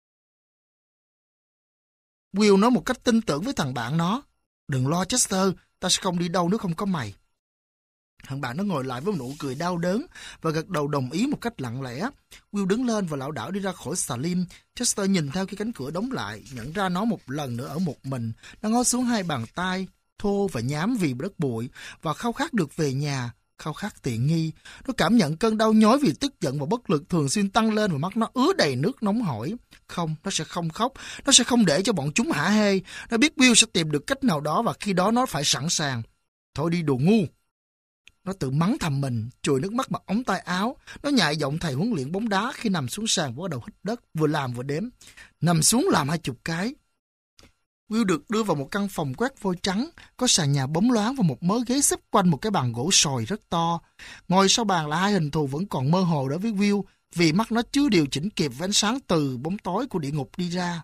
Will nói một cách tin tưởng với thằng bạn nó. Đừng lo Chester, ta sẽ không đi đâu nếu không có mày. Thằng bạn nó ngồi lại với một nụ cười đau đớn và gật đầu đồng ý một cách lặng lẽ. Will đứng lên và lảo đảo đi ra khỏi xà lim. Chester nhìn theo khi cánh cửa đóng lại, nhận ra nó một lần nữa ở một mình. Nó ngó xuống hai bàn tay, thô và nhám vì đất bụi, và khao khát được về nhà, khao khát tiện nghi. Nó cảm nhận cơn đau nhói vì tức giận và bất lực thường xuyên tăng lên và mắt nó ứa đầy nước nóng hổi. Không, nó sẽ không khóc, nó sẽ không để cho bọn chúng hả hê. Nó biết Will sẽ tìm được cách nào đó và khi đó nó phải sẵn sàng. Thôi đi đồ ngu. Nó tự mắng thầm mình, chùi nước mắt bằng ống tay áo. Nó nhại giọng thầy huấn luyện bóng đá khi nằm xuống sàn và bắt đầu hít đất, vừa làm vừa đếm. Nằm xuống làm hai chục cái. Will được đưa vào một căn phòng quét vôi trắng, có sàn nhà bóng loáng và một mớ ghế xếp quanh một cái bàn gỗ sồi rất to. Ngồi sau bàn là hai hình thù vẫn còn mơ hồ đối với Will, vì mắt nó chưa điều chỉnh kịp với ánh sáng từ bóng tối của địa ngục đi ra.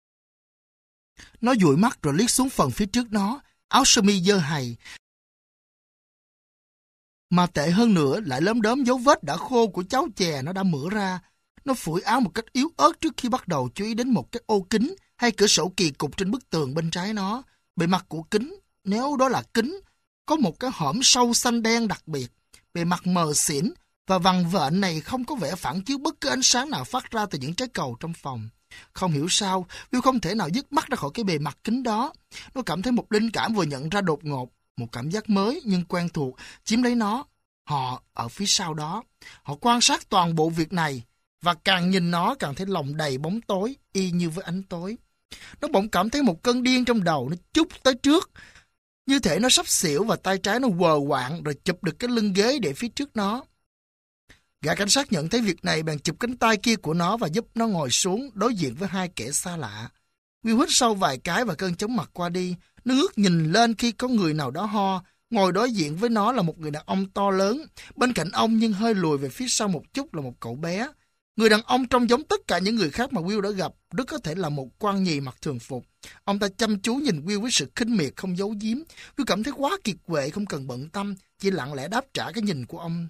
Nó dụi mắt rồi liếc xuống phần phía trước nó, áo sơ mi dơ hầy. Mà tệ hơn nữa lại lấm đốm dấu vết đã khô của cháo chè nó đã mửa ra. Nó phủi áo một cách yếu ớt trước khi bắt đầu chú ý đến một cái ô kính hay cửa sổ kỳ cục trên bức tường bên trái nó. Bề mặt của kính, nếu đó là kính, có một cái hõm sâu xanh đen đặc biệt. Bề mặt mờ xỉn và vằn vện này không có vẻ phản chiếu bất cứ ánh sáng nào phát ra từ những trái cầu trong phòng. Không hiểu sao, Will không thể nào dứt mắt ra khỏi cái bề mặt kính đó. Nó cảm thấy một linh cảm vừa nhận ra đột ngột, một cảm giác mới nhưng quen thuộc chiếm lấy nó. Họ ở phía sau đó. Họ quan sát toàn bộ việc này và càng nhìn nó càng thấy lòng đầy bóng tối, y như với ánh tối. Nó bỗng cảm thấy một cơn điên trong đầu, nó chúc tới trước. Như thể nó sắp xỉu và tay trái nó quờ quạng rồi chụp được cái lưng ghế để phía trước nó. Gã cảnh sát nhận thấy việc này bèn chụp cánh tay kia của nó và giúp nó ngồi xuống đối diện với hai kẻ xa lạ. Will hít sâu vài cái và cơn chóng mặt qua đi. Nó ngước nhìn lên khi có người nào đó ho. Ngồi đối diện với nó là một người đàn ông to lớn. Bên cạnh ông nhưng hơi lùi về phía sau một chút là một cậu bé. Người đàn ông trông giống tất cả những người khác mà Will đã gặp, rất có thể là một quan nhì mặc thường phục. Ông ta chăm chú nhìn Will với sự khinh miệt không giấu giếm. Will cảm thấy quá kiệt quệ, không cần bận tâm, chỉ lặng lẽ đáp trả cái nhìn của ông.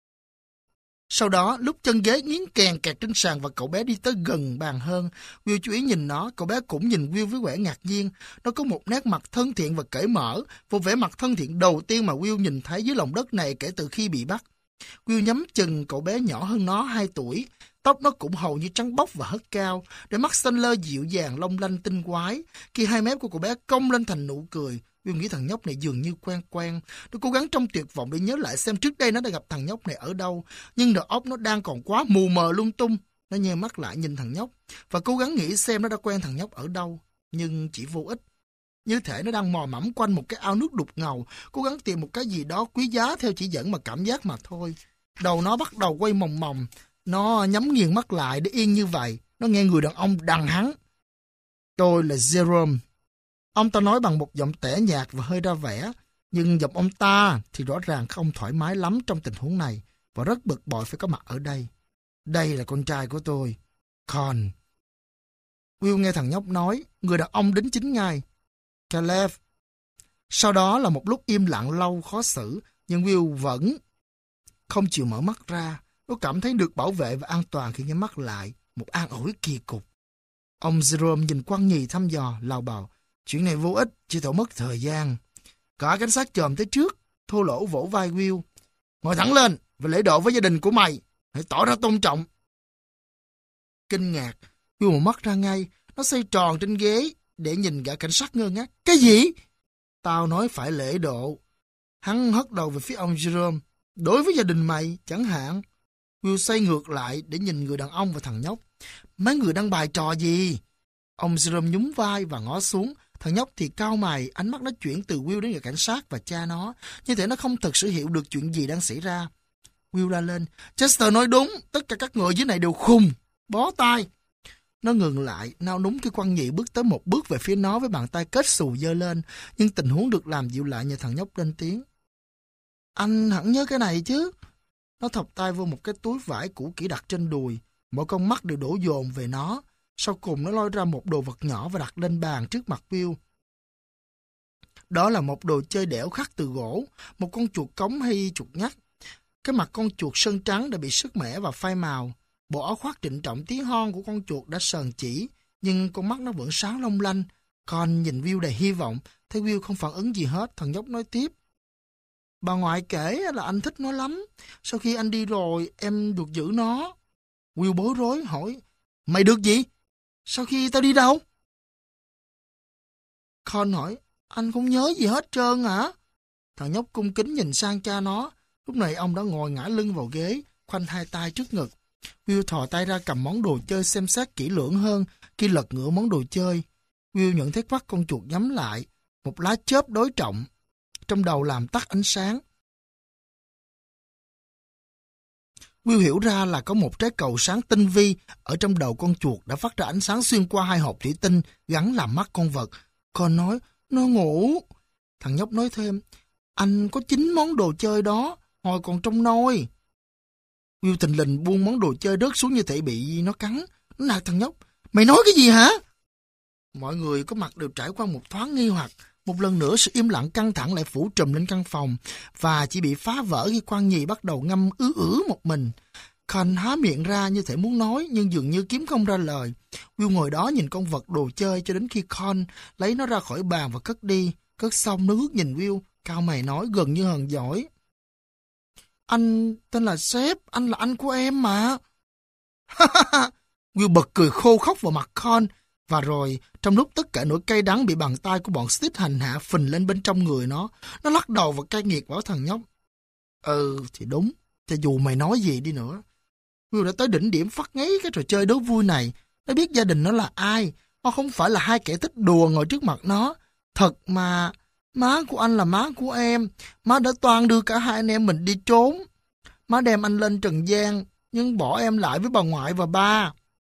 Sau đó, lúc chân ghế nghiến kèn kẹt trên sàn và cậu bé đi tới gần bàn hơn, Will chú ý nhìn nó, cậu bé cũng nhìn Will với vẻ ngạc nhiên. Nó có một nét mặt thân thiện và cởi mở, một vẻ mặt thân thiện đầu tiên mà Will nhìn thấy dưới lòng đất này kể từ khi bị bắt. Will nhắm chừng cậu bé nhỏ hơn nó hai tuổi, tóc nó cũng hầu như trắng bóc và hất cao, đôi mắt xanh lơ dịu dàng long lanh tinh quái. Khi hai mép của cậu bé cong lên thành nụ cười, Will nghĩ thằng nhóc này dường như quen quen. Nó cố gắng trong tuyệt vọng để nhớ lại xem trước đây nó đã gặp thằng nhóc này ở đâu, nhưng đầu óc nó đang còn quá mù mờ lung tung. Nó nheo mắt lại nhìn thằng nhóc và cố gắng nghĩ xem nó đã quen thằng nhóc ở đâu, nhưng chỉ vô ích. Như thể nó đang mò mẫm quanh một cái ao nước đục ngầu, cố gắng tìm một cái gì đó quý giá theo chỉ dẫn mà cảm giác mà thôi. Đầu nó bắt đầu quay mòng mòng, nó nhắm nghiền mắt lại để yên như vậy. Nó nghe người đàn ông đằng hắn. Tôi là Jerome. Ông ta nói bằng một giọng tẻ nhạt và hơi ra vẻ, nhưng giọng ông ta thì rõ ràng không thoải mái lắm trong tình huống này và rất bực bội phải có mặt ở đây. Đây là con trai của tôi, Con. Will nghe thằng nhóc nói, người đàn ông đính chính ngay. Caleb. Sau đó là một lúc im lặng lâu khó xử, nhưng Will vẫn không chịu mở mắt ra. Nó cảm thấy được bảo vệ và an toàn khi nhắm mắt lại, một an ủi kỳ cục. Ông Jerome nhìn quan nhì thăm dò, lào bào. Chuyện này vô ích, chỉ tổ mất thời gian. Cả cảnh sát chồm tới trước, thô lỗ vỗ vai Will. Ngồi thẳng lên và lễ độ với gia đình của mày. Hãy tỏ ra tôn trọng. Kinh ngạc, Will một mắt ra ngay. Nó xoay tròn trên ghế để nhìn gã cảnh sát ngơ ngác. Cái gì? Tao nói phải lễ độ. Hắn hất đầu về phía ông Jerome. Đối với gia đình mày, chẳng hạn. Will xoay ngược lại để nhìn người đàn ông và thằng nhóc. Mấy người đang bài trò gì? Ông Jerome nhún vai và ngó xuống. Thằng nhóc thì cau mày, ánh mắt nó chuyển từ Will đến người cảnh sát và cha nó. Như thể nó không thực sự hiểu được chuyện gì đang xảy ra. Will la lên. Chester nói đúng, tất cả các người dưới này đều khùng. Bó tay. Nó ngừng lại, nao núng khi quan nhị bước tới một bước về phía nó với bàn tay kết xù giơ lên. Nhưng tình huống được làm dịu lại nhờ thằng nhóc lên tiếng. Anh hẳn nhớ cái này chứ. Nó thọc tay vô một cái túi vải cũ kỹ đặt trên đùi. Mỗi con mắt đều đổ dồn về nó. Sau cùng nó lôi ra một đồ vật nhỏ và đặt lên bàn trước mặt Will. Đó là một đồ chơi đẽo khắc từ gỗ, một con chuột cống hay chuột nhắt. Cái mặt con chuột sơn trắng đã bị sứt mẻ và phai màu. Bộ áo khoác trịnh trọng tí hon của con chuột đã sờn chỉ, nhưng con mắt nó vẫn sáng long lanh. Con nhìn Will đầy hy vọng, thấy Will không phản ứng gì hết, thằng nhóc nói tiếp. Bà ngoại kể là anh thích nó lắm. Sau khi anh đi rồi, em được giữ nó. Will bối rối hỏi, mày được gì? Sau khi tao đi đâu? Con hỏi, anh không nhớ gì hết trơn hả? Thằng nhóc cung kính nhìn sang cha nó. Lúc này ông đã ngồi ngã lưng vào ghế, khoanh hai tay trước ngực. Will thò tay ra cầm món đồ chơi xem xét kỹ lưỡng hơn khi lật ngửa món đồ chơi. Will nhận thấy mắt con chuột nhắm lại, một lá chớp đối trọng. Trong đầu làm tắt ánh sáng. Will hiểu ra là có một trái cầu sáng tinh vi ở trong đầu con chuột đã phát ra ánh sáng xuyên qua hai hộp thủy tinh gắn làm mắt con vật. Con nói, nó ngủ. Thằng nhóc nói thêm, anh có chín món đồ chơi đó, hồi còn trong nôi. Will thình lình buông món đồ chơi rớt xuống như thể bị nó cắn. Nó nạt thằng nhóc, mày nói cái gì hả? Mọi người có mặt đều trải qua một thoáng nghi hoặc. Một lần nữa sự im lặng căng thẳng lại phủ trùm lên căn phòng và chỉ bị phá vỡ khi quan nhì bắt đầu ngâm ứ ử một mình. Con há miệng ra như thể muốn nói, nhưng dường như kiếm không ra lời. Will ngồi đó nhìn con vật đồ chơi cho đến khi Con lấy nó ra khỏi bàn và cất đi. Cất xong nó ngước nhìn Will, cau mày nói gần như hờn giỏi. Anh tên là Sếp, anh là anh của em mà. Will bật cười khô khóc vào mặt Con, và rồi trong lúc tất cả nỗi cay đắng bị bàn tay của bọn Stitch hành hạ phình lên bên trong người nó, nó lắc đầu và cay nghiệt bảo thằng nhóc. Ừ thì đúng, cho dù mày nói gì đi nữa. Will đã tới đỉnh điểm phát ngấy cái trò chơi đố vui này. Nó biết gia đình nó là ai. Nó không phải là hai kẻ thích đùa ngồi trước mặt nó. Thật mà, má của anh là má của em. Má đã toan đưa cả hai anh em mình đi trốn. Má đem anh lên trần gian, nhưng bỏ em lại với bà ngoại và ba.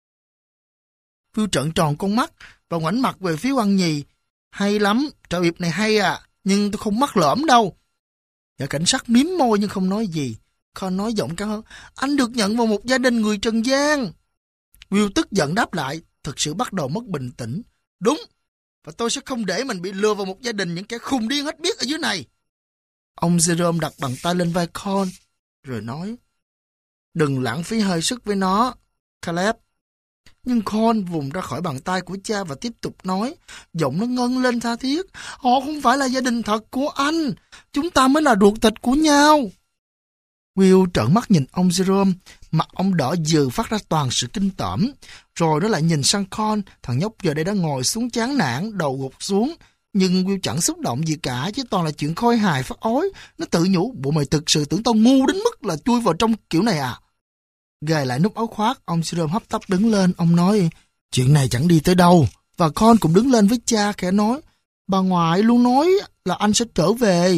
Will trợn tròn con mắt và ngoảnh mặt về phía Oăn Nhì. Hay lắm, trò việc này hay à, nhưng tôi không mắc lỡm đâu. Gã cảnh sát miếm môi nhưng không nói gì. Con nói giọng cao hơn. Anh được nhận vào một gia đình người trần gian. Will tức giận đáp lại, thực sự bắt đầu mất bình tĩnh. Đúng, và tôi sẽ không để mình bị lừa vào một gia đình những kẻ khùng điên hết biết ở dưới này. Ông Jerome đặt bàn tay lên vai Con, rồi nói. Đừng lãng phí hơi sức với nó, Caleb. Nhưng Con vùng ra khỏi bàn tay của cha và tiếp tục nói, giọng nó ngân lên tha thiết. Họ không phải là gia đình thật của anh. Chúng ta mới là ruột thịt của nhau. Will trợn mắt nhìn ông Jerome, mặt ông đỏ dừ phát ra toàn sự kinh tởm. Rồi nó lại nhìn sang Con, thằng nhóc giờ đây đã ngồi xuống chán nản, đầu gục xuống. Nhưng Will chẳng xúc động gì cả, chứ toàn là chuyện khôi hài phát ối. Nó tự nhủ, bộ mày thực sự tưởng tao ngu đến mức là chui vào trong kiểu này à? Gài lại nút áo khoác, ông Jerome hấp tấp đứng lên, ông nói, chuyện này chẳng đi tới đâu. Và Con cũng đứng lên với cha khẽ nói, bà ngoại luôn nói là anh sẽ trở về.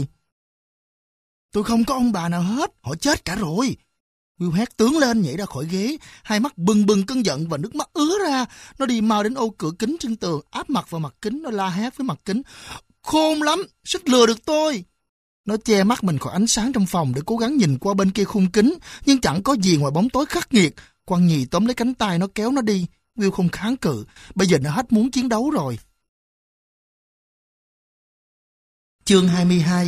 Tôi không có ông bà nào hết, họ chết cả rồi. Will hét tướng lên nhảy ra khỏi ghế, hai mắt bừng bừng cơn giận và nước mắt ứa ra. Nó đi mau đến ô cửa kính trên tường, áp mặt vào mặt kính, nó la hét với mặt kính. Khôn lắm, xích lừa được tôi. Nó che mắt mình khỏi ánh sáng trong phòng để cố gắng nhìn qua bên kia khung kính, nhưng chẳng có gì ngoài bóng tối khắc nghiệt. Quan Nhì tóm lấy cánh tay nó kéo nó đi. Will không kháng cự, bây giờ nó hết muốn chiến đấu rồi. Chương hai mươi hai.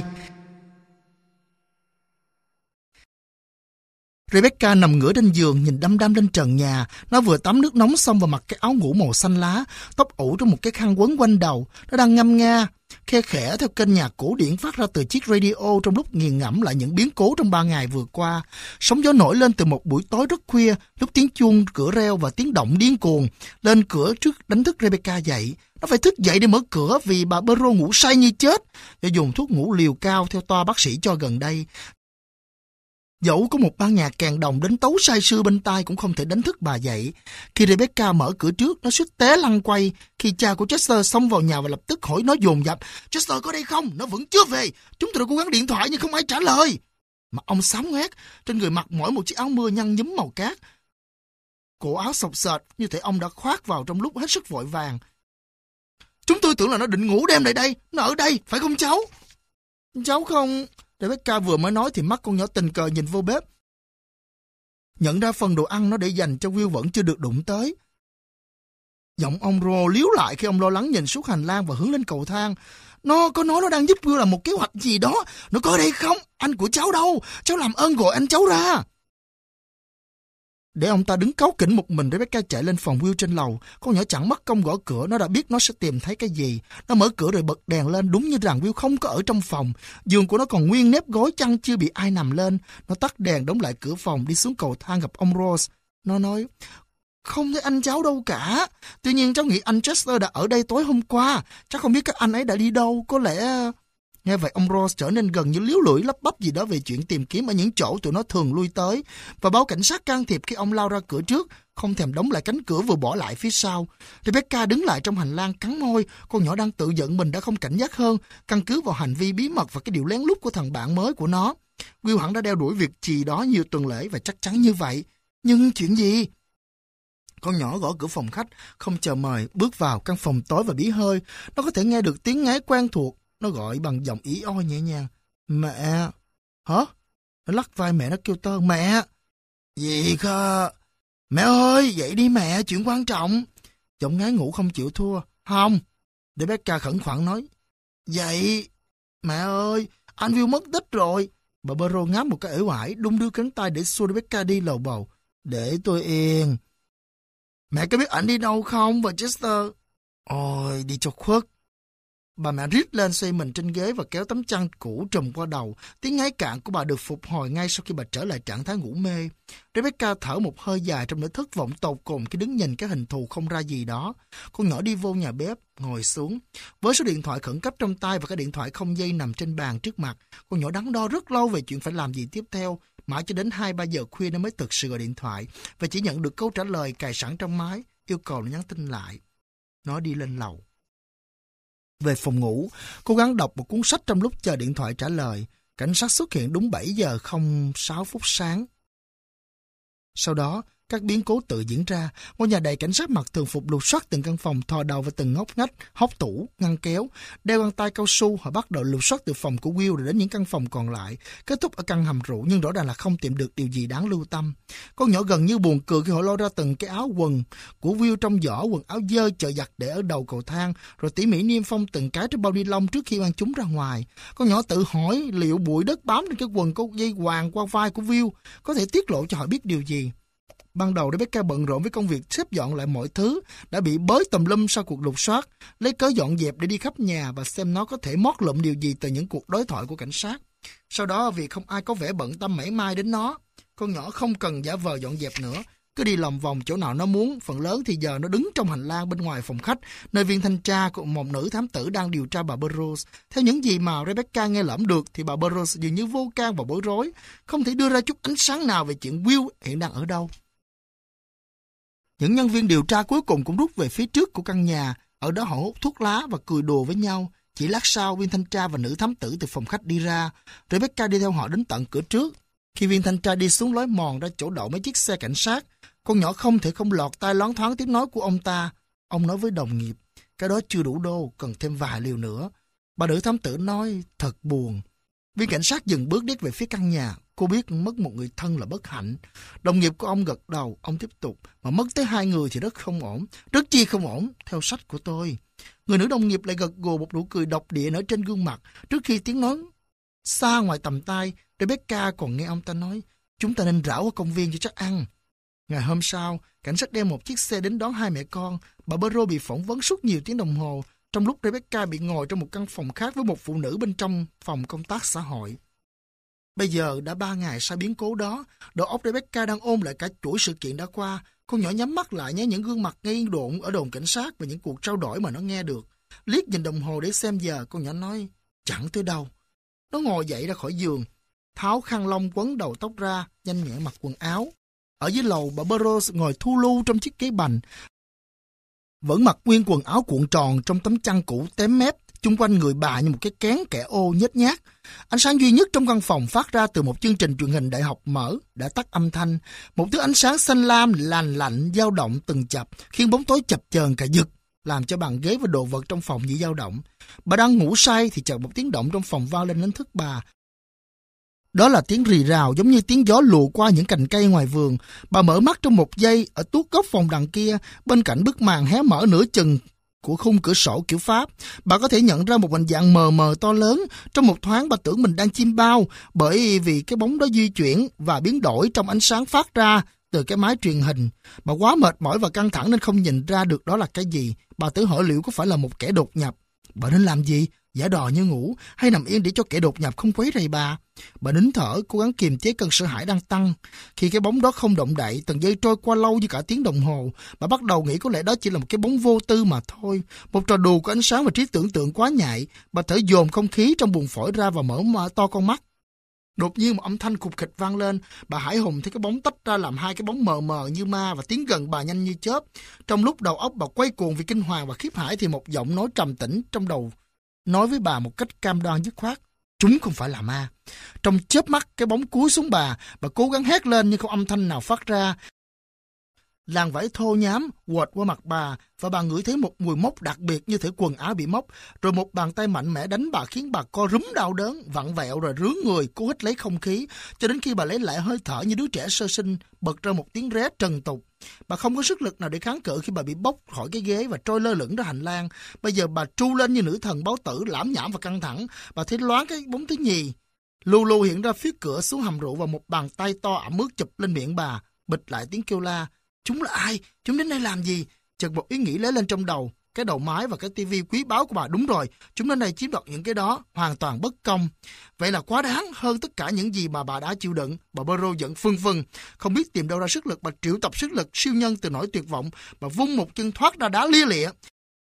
Rebecca nằm ngửa trên giường nhìn đăm đăm lên trần nhà. Nó vừa tắm nước nóng xong và mặc cái áo ngủ màu xanh lá, tóc ủ trong một cái khăn quấn quanh đầu. Nó đang ngâm nga, khe khẽ theo kênh nhạc cổ điển phát ra từ chiếc radio trong lúc nghiền ngẫm lại những biến cố trong ba ngày vừa qua. Sóng gió nổi lên từ một buổi tối rất khuya, lúc tiếng chuông cửa reo và tiếng động điên cuồng lên cửa trước đánh thức Rebecca dậy. Nó phải thức dậy để mở cửa vì bà Burrow ngủ say như chết và dùng thuốc ngủ liều cao theo toa bác sĩ cho gần đây. Dẫu có một ban nhạc kèn đồng đến tấu say sưa bên tai cũng không thể đánh thức bà dậy. Khi Rebecca mở cửa trước, nó suýt té lăn quay khi cha của Chester xông vào nhà và lập tức hỏi nó dồn dập. Chester có đây không? Nó vẫn chưa về. Chúng tôi đã cố gắng điện thoại nhưng không ai trả lời. Mặt ông xám ngoét, trên người mặc mỗi một chiếc áo mưa nhăn nhúm màu cát. Cổ áo xộc xệch như thể ông đã khoác vào trong lúc hết sức vội vàng. Chúng tôi tưởng là nó định ngủ đêm lại đây. Nó ở đây, phải không cháu? Cháu không... Rebecca vừa mới nói thì mắt con nhỏ tình cờ nhìn vô bếp. Nhận ra phần đồ ăn nó để dành cho Will vẫn chưa được đụng tới. Giọng ông Ro líu lại khi ông lo lắng nhìn suốt hành lang và hướng lên cầu thang. Nó có nói nó đang giúp Will làm một kế hoạch gì đó. Nó có đây không? Anh của cháu đâu? Cháu làm ơn gọi anh cháu ra. Để ông ta đứng cáu kỉnh một mình, Rebecca chạy lên phòng Will trên lầu. Con nhỏ chẳng mất công gõ cửa, nó đã biết nó sẽ tìm thấy cái gì. Nó mở cửa rồi bật đèn lên, đúng như rằng Will không có ở trong phòng. Giường của nó còn nguyên nếp gối chăn chưa bị ai nằm lên. Nó tắt đèn đóng lại cửa phòng, đi xuống cầu thang gặp ông Rose. Nó nói, không thấy anh cháu đâu cả. Tuy nhiên cháu nghĩ anh Chester đã ở đây tối hôm qua. Chắc không biết các anh ấy đã đi đâu, có lẽ... Nghe vậy ông Rose trở nên gần như líu lưỡi lắp bắp gì đó về chuyện tìm kiếm ở những chỗ tụi nó thường lui tới và báo cảnh sát can thiệp khi ông lao ra cửa trước, không thèm đóng lại cánh cửa vừa bỏ lại phía sau. Rebecca đứng lại trong hành lang cắn môi, con nhỏ đang tự giận mình đã không cảnh giác hơn, căn cứ vào hành vi bí mật và cái điều lén lút của thằng bạn mới của nó. Will hẳn đã đeo đuổi việc gì đó nhiều tuần lễ và chắc chắn như vậy. Nhưng chuyện gì? Con nhỏ gõ cửa phòng khách, không chờ mời, bước vào căn phòng tối và bí hơi. Nó có thể nghe được tiếng ngáy quen thuộc. Nó gọi bằng giọng ý oi nhẹ nhàng. Mẹ! Hả? Nó lắc vai mẹ, nó kêu tơ. Mẹ! Gì cơ? Mẹ ơi, dậy đi mẹ, chuyện quan trọng. Giọng ngái ngủ không chịu thua. Không! Rebecca khẩn khoản nói. Dậy! Mẹ ơi, anh Will mất tích rồi. Bà Burrow ngáp một cái ể oải, đung đưa cánh tay để xua Rebecca đi lầu bầu. Để tôi yên. Mẹ có biết ảnh đi đâu không, bà Chester? Ôi, đi cho khuất. Bà mẹ rít lên, xoay mình trên ghế và kéo tấm chăn cũ trùm qua đầu. Tiếng ngáy cạn của bà được phục hồi ngay sau khi bà trở lại trạng thái ngủ mê. Rebecca thở một hơi dài trong nỗi thất vọng tột cùng khi đứng nhìn cái hình thù không ra gì đó. Con nhỏ đi vô nhà bếp, ngồi xuống. Với số điện thoại khẩn cấp trong tay và cái điện thoại không dây nằm trên bàn trước mặt, con nhỏ đắn đo rất lâu về chuyện phải làm gì tiếp theo. Mãi cho đến hai ba giờ khuya nó mới thực sự gọi điện thoại và chỉ nhận được câu trả lời cài sẵn trong máy, yêu cầu nó nhắn tin lại. Nó đi lên lầu. Về phòng ngủ, cố gắng đọc một cuốn sách trong lúc chờ điện thoại trả lời. Cảnh sát xuất hiện đúng bảy giờ không sáu phút sáng. Sau đó, các biến cố tự diễn ra. Ngôi nhà đầy cảnh sát mặc thường phục lục soát từng căn phòng, thò đầu vào từng ngóc ngách, hốc tủ, ngăn kéo, đeo găng tay cao su. Họ bắt đầu lục soát từ phòng của Will rồi đến những căn phòng còn lại, kết thúc ở căn hầm rượu, nhưng rõ ràng là không tìm được điều gì đáng lưu tâm. Con nhỏ gần như buồn cười khi họ lôi ra từng cái áo quần của Will trong giỏ quần áo dơ chợ giặt để ở đầu cầu thang, rồi tỉ mỉ niêm phong từng cái trên bao ni lông trước khi mang chúng ra ngoài. Con nhỏ tự hỏi liệu bụi đất bám trên cái quần có dây hoàng qua vai của Will có thể tiết lộ cho họ biết điều gì. Ban đầu Rebecca bận rộn với công việc xếp dọn lại mọi thứ đã bị bới tùm lum sau cuộc lục soát, lấy cớ dọn dẹp để đi khắp nhà và xem nó có thể mót lụm điều gì từ những cuộc đối thoại của cảnh sát. Sau đó, vì không ai có vẻ bận tâm mảy may đến nó, con nhỏ không cần giả vờ dọn dẹp nữa, cứ đi lòng vòng chỗ nào nó muốn. Phần lớn thì giờ nó đứng trong hành lang bên ngoài phòng khách, nơi viên thanh tra của một nữ thám tử đang điều tra bà Burroughs. Theo những gì mà Rebecca nghe lỏm được thì bà Burroughs dường như vô can và bối rối, không thể đưa ra chút ánh sáng nào về chuyện Will hiện đang ở đâu. Những nhân viên điều tra cuối cùng cũng rút về phía trước của căn nhà. Ở đó họ hút thuốc lá và cười đùa với nhau. Chỉ lát sau, viên thanh tra và nữ thám tử từ phòng khách đi ra. Rebecca đi theo họ đến tận cửa trước. Khi viên thanh tra đi xuống lối mòn ra chỗ đậu mấy chiếc xe cảnh sát, con nhỏ không thể không lọt tai loáng thoáng tiếng nói của ông ta. Ông nói với đồng nghiệp, cái đó chưa đủ đô, cần thêm vài liều nữa. Bà nữ thám tử nói, thật buồn. Viên cảnh sát dừng bước đi về phía căn nhà. Cô biết mất một người thân là bất hạnh. Đồng nghiệp của ông gật đầu, ông tiếp tục. Mà mất tới hai người thì rất không ổn. Rất chi không ổn, theo sách của tôi. Người nữ đồng nghiệp lại gật gù, một nụ cười độc địa nở trên gương mặt. Trước khi tiếng nói xa ngoài tầm tay, Rebecca còn nghe ông ta nói, chúng ta nên rảo ở công viên cho chắc ăn. Ngày hôm sau, cảnh sát đem một chiếc xe đến đón hai mẹ con. Bà Burroughs bị phỏng vấn suốt nhiều tiếng đồng hồ, trong lúc Rebecca bị ngồi trong một căn phòng khác với một phụ nữ bên trong phòng công tác xã hội. Bây giờ đã ba ngày sau biến cố đó, đầu óc Rebecca đang ôm lại cả chuỗi sự kiện đã qua. Con nhỏ nhắm mắt lại nhớ những gương mặt ngây độn ở đồn cảnh sát và những cuộc trao đổi mà nó nghe được. Liếc nhìn đồng hồ để xem giờ, con nhỏ nói, chẳng tới đâu. Nó ngồi dậy ra khỏi giường, tháo khăn lông quấn đầu tóc ra, nhanh nhẹn mặc quần áo. Ở dưới lầu, bà Burroughs ngồi thu lu trong chiếc ghế bành, vẫn mặc nguyên quần áo cuộn tròn trong tấm chăn cũ tém mép, chung quanh người bà như một cái kén kẻ ô nhếch nhác. Ánh sáng duy nhất trong căn phòng phát ra từ một chương trình truyền hình đại học mở đã tắt âm thanh. Một thứ ánh sáng xanh lam lành lạnh dao động từng chập, khiến bóng tối chập chờn cả giật, làm cho bàn ghế và đồ vật trong phòng bị dao động. Bà đang ngủ say thì chợt một tiếng động trong phòng vang lên đánh thức bà. Đó là tiếng rì rào giống như tiếng gió lùa qua những cành cây ngoài vườn. Bà mở mắt trong một giây, ở tuốt góc phòng đằng kia, bên cạnh bức màn hé mở nửa chừng của khung cửa sổ kiểu Pháp, bà có thể nhận ra một hình dạng mờ mờ to lớn. Trong một thoáng bà tưởng mình đang chim bao, bởi vì cái bóng đó di chuyển và biến đổi trong ánh sáng phát ra từ cái máy truyền hình. Bà quá mệt mỏi và căng thẳng nên không nhìn ra được đó là cái gì. Bà tự hỏi liệu có phải là một kẻ đột nhập. Bà nên làm gì? Giả đò như ngủ hay nằm yên để cho kẻ đột nhập không quấy rầy bà? Bà nín thở, cố gắng kiềm chế cơn sợ hãi đang tăng. Khi cái bóng đó không động đậy, từng giây trôi qua lâu như cả tiếng đồng hồ, bà bắt đầu nghĩ có lẽ đó chỉ là một cái bóng vô tư mà thôi, một trò đùa của ánh sáng và trí tưởng tượng quá nhạy. Bà thở dồn không khí trong buồng phổi ra và mở mở to con mắt. Đột nhiên một âm thanh khục khịch vang lên. Bà hãi hùng thấy cái bóng tách ra làm hai cái bóng mờ mờ như ma và tiến gần bà nhanh như chớp. Trong lúc đầu óc bà quay cuồng vì kinh hoàng và khiếp hãi thì một giọng nói trầm tĩnh trong đầu nói với bà một cách cam đoan dứt khoát, chúng không phải là ma. Trong chớp mắt cái bóng cúi xuống bà, bà cố gắng hét lên nhưng không âm thanh nào phát ra. Làn vải thô nhám quệt qua mặt bà và bà ngửi thấy một mùi mốc đặc biệt như thể quần áo bị mốc. Rồi một bàn tay mạnh mẽ đánh bà khiến bà co rúm đau đớn, vặn vẹo rồi rướn người cố hít lấy không khí cho đến khi bà lấy lại hơi thở như đứa trẻ sơ sinh, bật ra một tiếng ré trần tục. Bà không có sức lực nào để kháng cự khi bà bị bốc khỏi cái ghế và trôi lơ lửng ra hành lang. Bây giờ bà tru lên như nữ thần báo tử, lãm nhảm và căng thẳng. Bà thấy loáng cái bóng thứ nhì lù lù hiện ra phía cửa xuống hầm rượu và một bàn tay to ẩm ướt chụp lên miệng bà. Bịch lại tiếng kêu la. Chúng là ai? Chúng đến đây làm gì? Chợt một ý nghĩ lóe lên trong đầu. Cái đầu máy và cái tivi quý báu của bà, đúng rồi. Chúng đến đây chiếm đoạt những cái đó, hoàn toàn bất công. Vậy là quá đáng hơn tất cả những gì mà bà đã chịu đựng. Bà Burrow giận phừng phừng, không biết tìm đâu ra sức lực. Bà triệu tập sức lực siêu nhân từ nỗi tuyệt vọng. Bà vung một chân thoát ra đá lia lịa.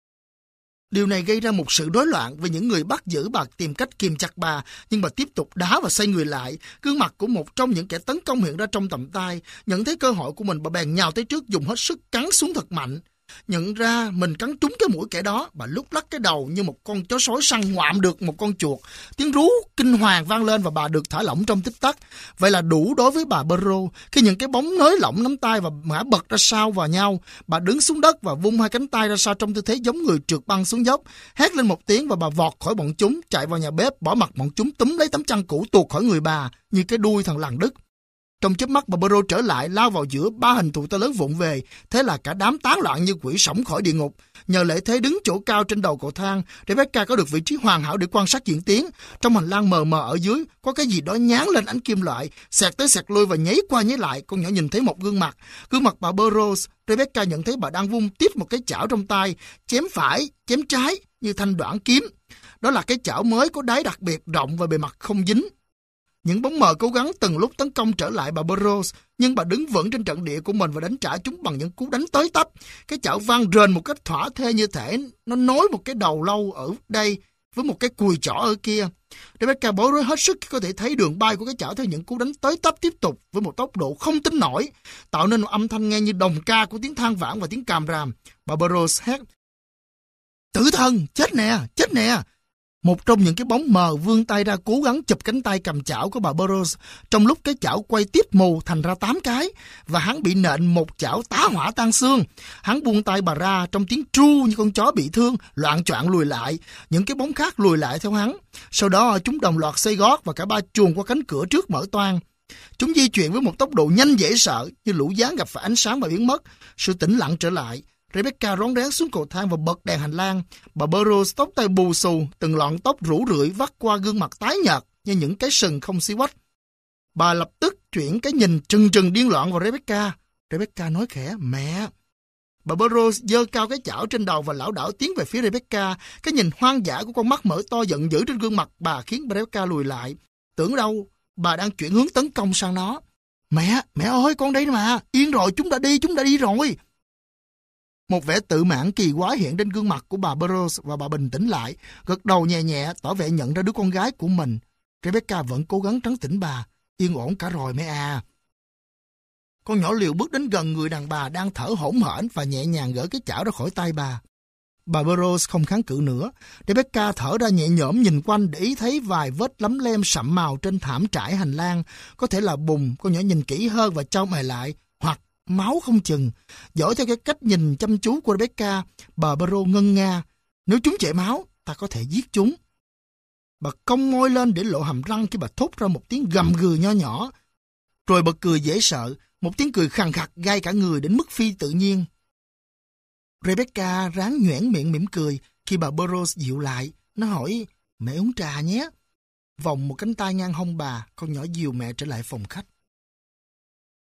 Điều này gây ra một sự rối loạn vì những người bắt giữ bà tìm cách kìm chặt bà, nhưng bà tiếp tục đá và xoay người lại. Gương mặt của một trong những kẻ tấn công hiện ra trong tầm tay. Nhận thấy cơ hội của mình, bà bèn nhào tới trước, dùng hết sức cắn xuống thật mạnh. Nhận ra mình cắn trúng cái mũi kẻ đó, bà lúc lắc cái đầu như một con chó sói săn ngoạm được một con chuột. Tiếng rú kinh hoàng vang lên và bà được thả lỏng trong tích tắc. Vậy là đủ đối với bà Burrow. Khi những cái bóng nới lỏng nắm tay và ngã bật ra sau vào nhau, bà đứng xuống đất và vung hai cánh tay ra sau trong tư thế giống người trượt băng xuống dốc. Hét lên một tiếng và bà vọt khỏi bọn chúng, chạy vào nhà bếp, bỏ mặc bọn chúng túm lấy tấm chăn cũ tuột khỏi người bà như cái đuôi thằng lằn đứt. Trong chớp mắt, bà Burrow trở lại, lao vào giữa ba hình thù to lớn vụng về. Thế là cả đám tán loạn như quỷ sổng khỏi địa ngục. Nhờ lợi thế đứng chỗ cao trên đầu cầu thang, Rebecca có được vị trí hoàn hảo để quan sát diễn tiến. Trong hành lang mờ mờ ở dưới, có cái gì đó nhán lên ánh kim loại, xẹt tới xẹt lui và nháy qua nháy lại. Con nhỏ nhìn thấy một gương mặt. Gương mặt bà Burrow. Rebecca nhận thấy bà đang vung tiếp một cái chảo trong tay, chém phải, chém trái như thanh đoạn kiếm. Đó là cái chảo mới có đáy đặc biệt rộng và bề mặt không dính. Những bóng mờ cố gắng từng lúc tấn công trở lại bà Burrow, nhưng bà đứng vững trên trận địa của mình và đánh trả chúng bằng những cú đánh tới tấp. Cái chảo vang rền một cách thỏa thê như thể nó nối một cái đầu lâu ở đây với một cái cùi chỏ ở kia. Rebecca bối rối hết sức khi có thể thấy đường bay của cái chảo theo những cú đánh tới tấp tiếp tục với một tốc độ không tin nổi, tạo nên một âm thanh nghe như đồng ca của tiếng than vãn và tiếng càm ràm. Bà Burrow hét: "Tử thần, chết nè, chết nè!" Một trong những cái bóng mờ vươn tay ra cố gắng chụp cánh tay cầm chảo của bà Burrow. Trong lúc cái chảo quay tiếp mù thành ra tám cái, và hắn bị nện một chảo tá hỏa tan xương. Hắn buông tay bà ra trong tiếng tru như con chó bị thương, loạng choạng lùi lại. Những cái bóng khác lùi lại theo hắn. Sau đó chúng đồng loạt xây gót và cả ba chuồn qua cánh cửa trước mở toang. Chúng di chuyển với một tốc độ nhanh dễ sợ, như lũ gián gặp phải ánh sáng và biến mất. Sự tĩnh lặng trở lại. Rebecca rón rén xuống cầu thang và bật đèn hành lang. Bà Burrow tóc tay bù xù, từng lọn tóc rủ rượi vắt qua gương mặt tái nhợt như những cái sừng không xi quách. Bà lập tức chuyển cái nhìn trừng trừng điên loạn vào Rebecca. Rebecca nói khẽ: "Mẹ." Bà Burrow giơ cao cái chảo trên đầu và lảo đảo tiến về phía Rebecca. Cái nhìn hoang dã của con mắt mở to giận dữ trên gương mặt bà khiến Rebecca lùi lại. Tưởng đâu bà đang chuyển hướng tấn công sang nó. "Mẹ, mẹ ơi, con đây mà. Yên rồi, chúng đã đi, chúng đã đi rồi." Một vẻ tự mãn kỳ quái hiện trên gương mặt của bà Burrow và bà bình tĩnh lại, gật đầu nhẹ nhẹ, tỏ vẻ nhận ra đứa con gái của mình. Rebecca vẫn cố gắng trấn tĩnh bà. "Yên ổn cả rồi mẹ à." Con nhỏ liều bước đến gần người đàn bà đang thở hổn hển và nhẹ nhàng gỡ cái chảo ra khỏi tay bà. Bà Burrow không kháng cự nữa. Rebecca thở ra nhẹ nhõm nhìn quanh để ý thấy vài vết lấm lem sậm màu trên thảm trải hành lang. Có thể là bùn. Con nhỏ nhìn kỹ hơn và chau mày lại, hoặc máu không chừng. Dõi theo cái cách nhìn chăm chú của Rebecca, bà Burrow ngân nga: "Nếu chúng chảy máu, ta có thể giết chúng." Bà cong môi lên để lộ hàm răng khi bà thốt ra một tiếng gầm gừ nho nhỏ. Rồi bật cười dễ sợ, một tiếng cười khàn khặt gai cả người đến mức phi tự nhiên. Rebecca ráng nhoẻn miệng mỉm cười khi bà Burrow dịu lại. Nó hỏi: "Mẹ uống trà nhé." Vòng một cánh tay ngang hông bà, con nhỏ dìu mẹ trở lại phòng khách.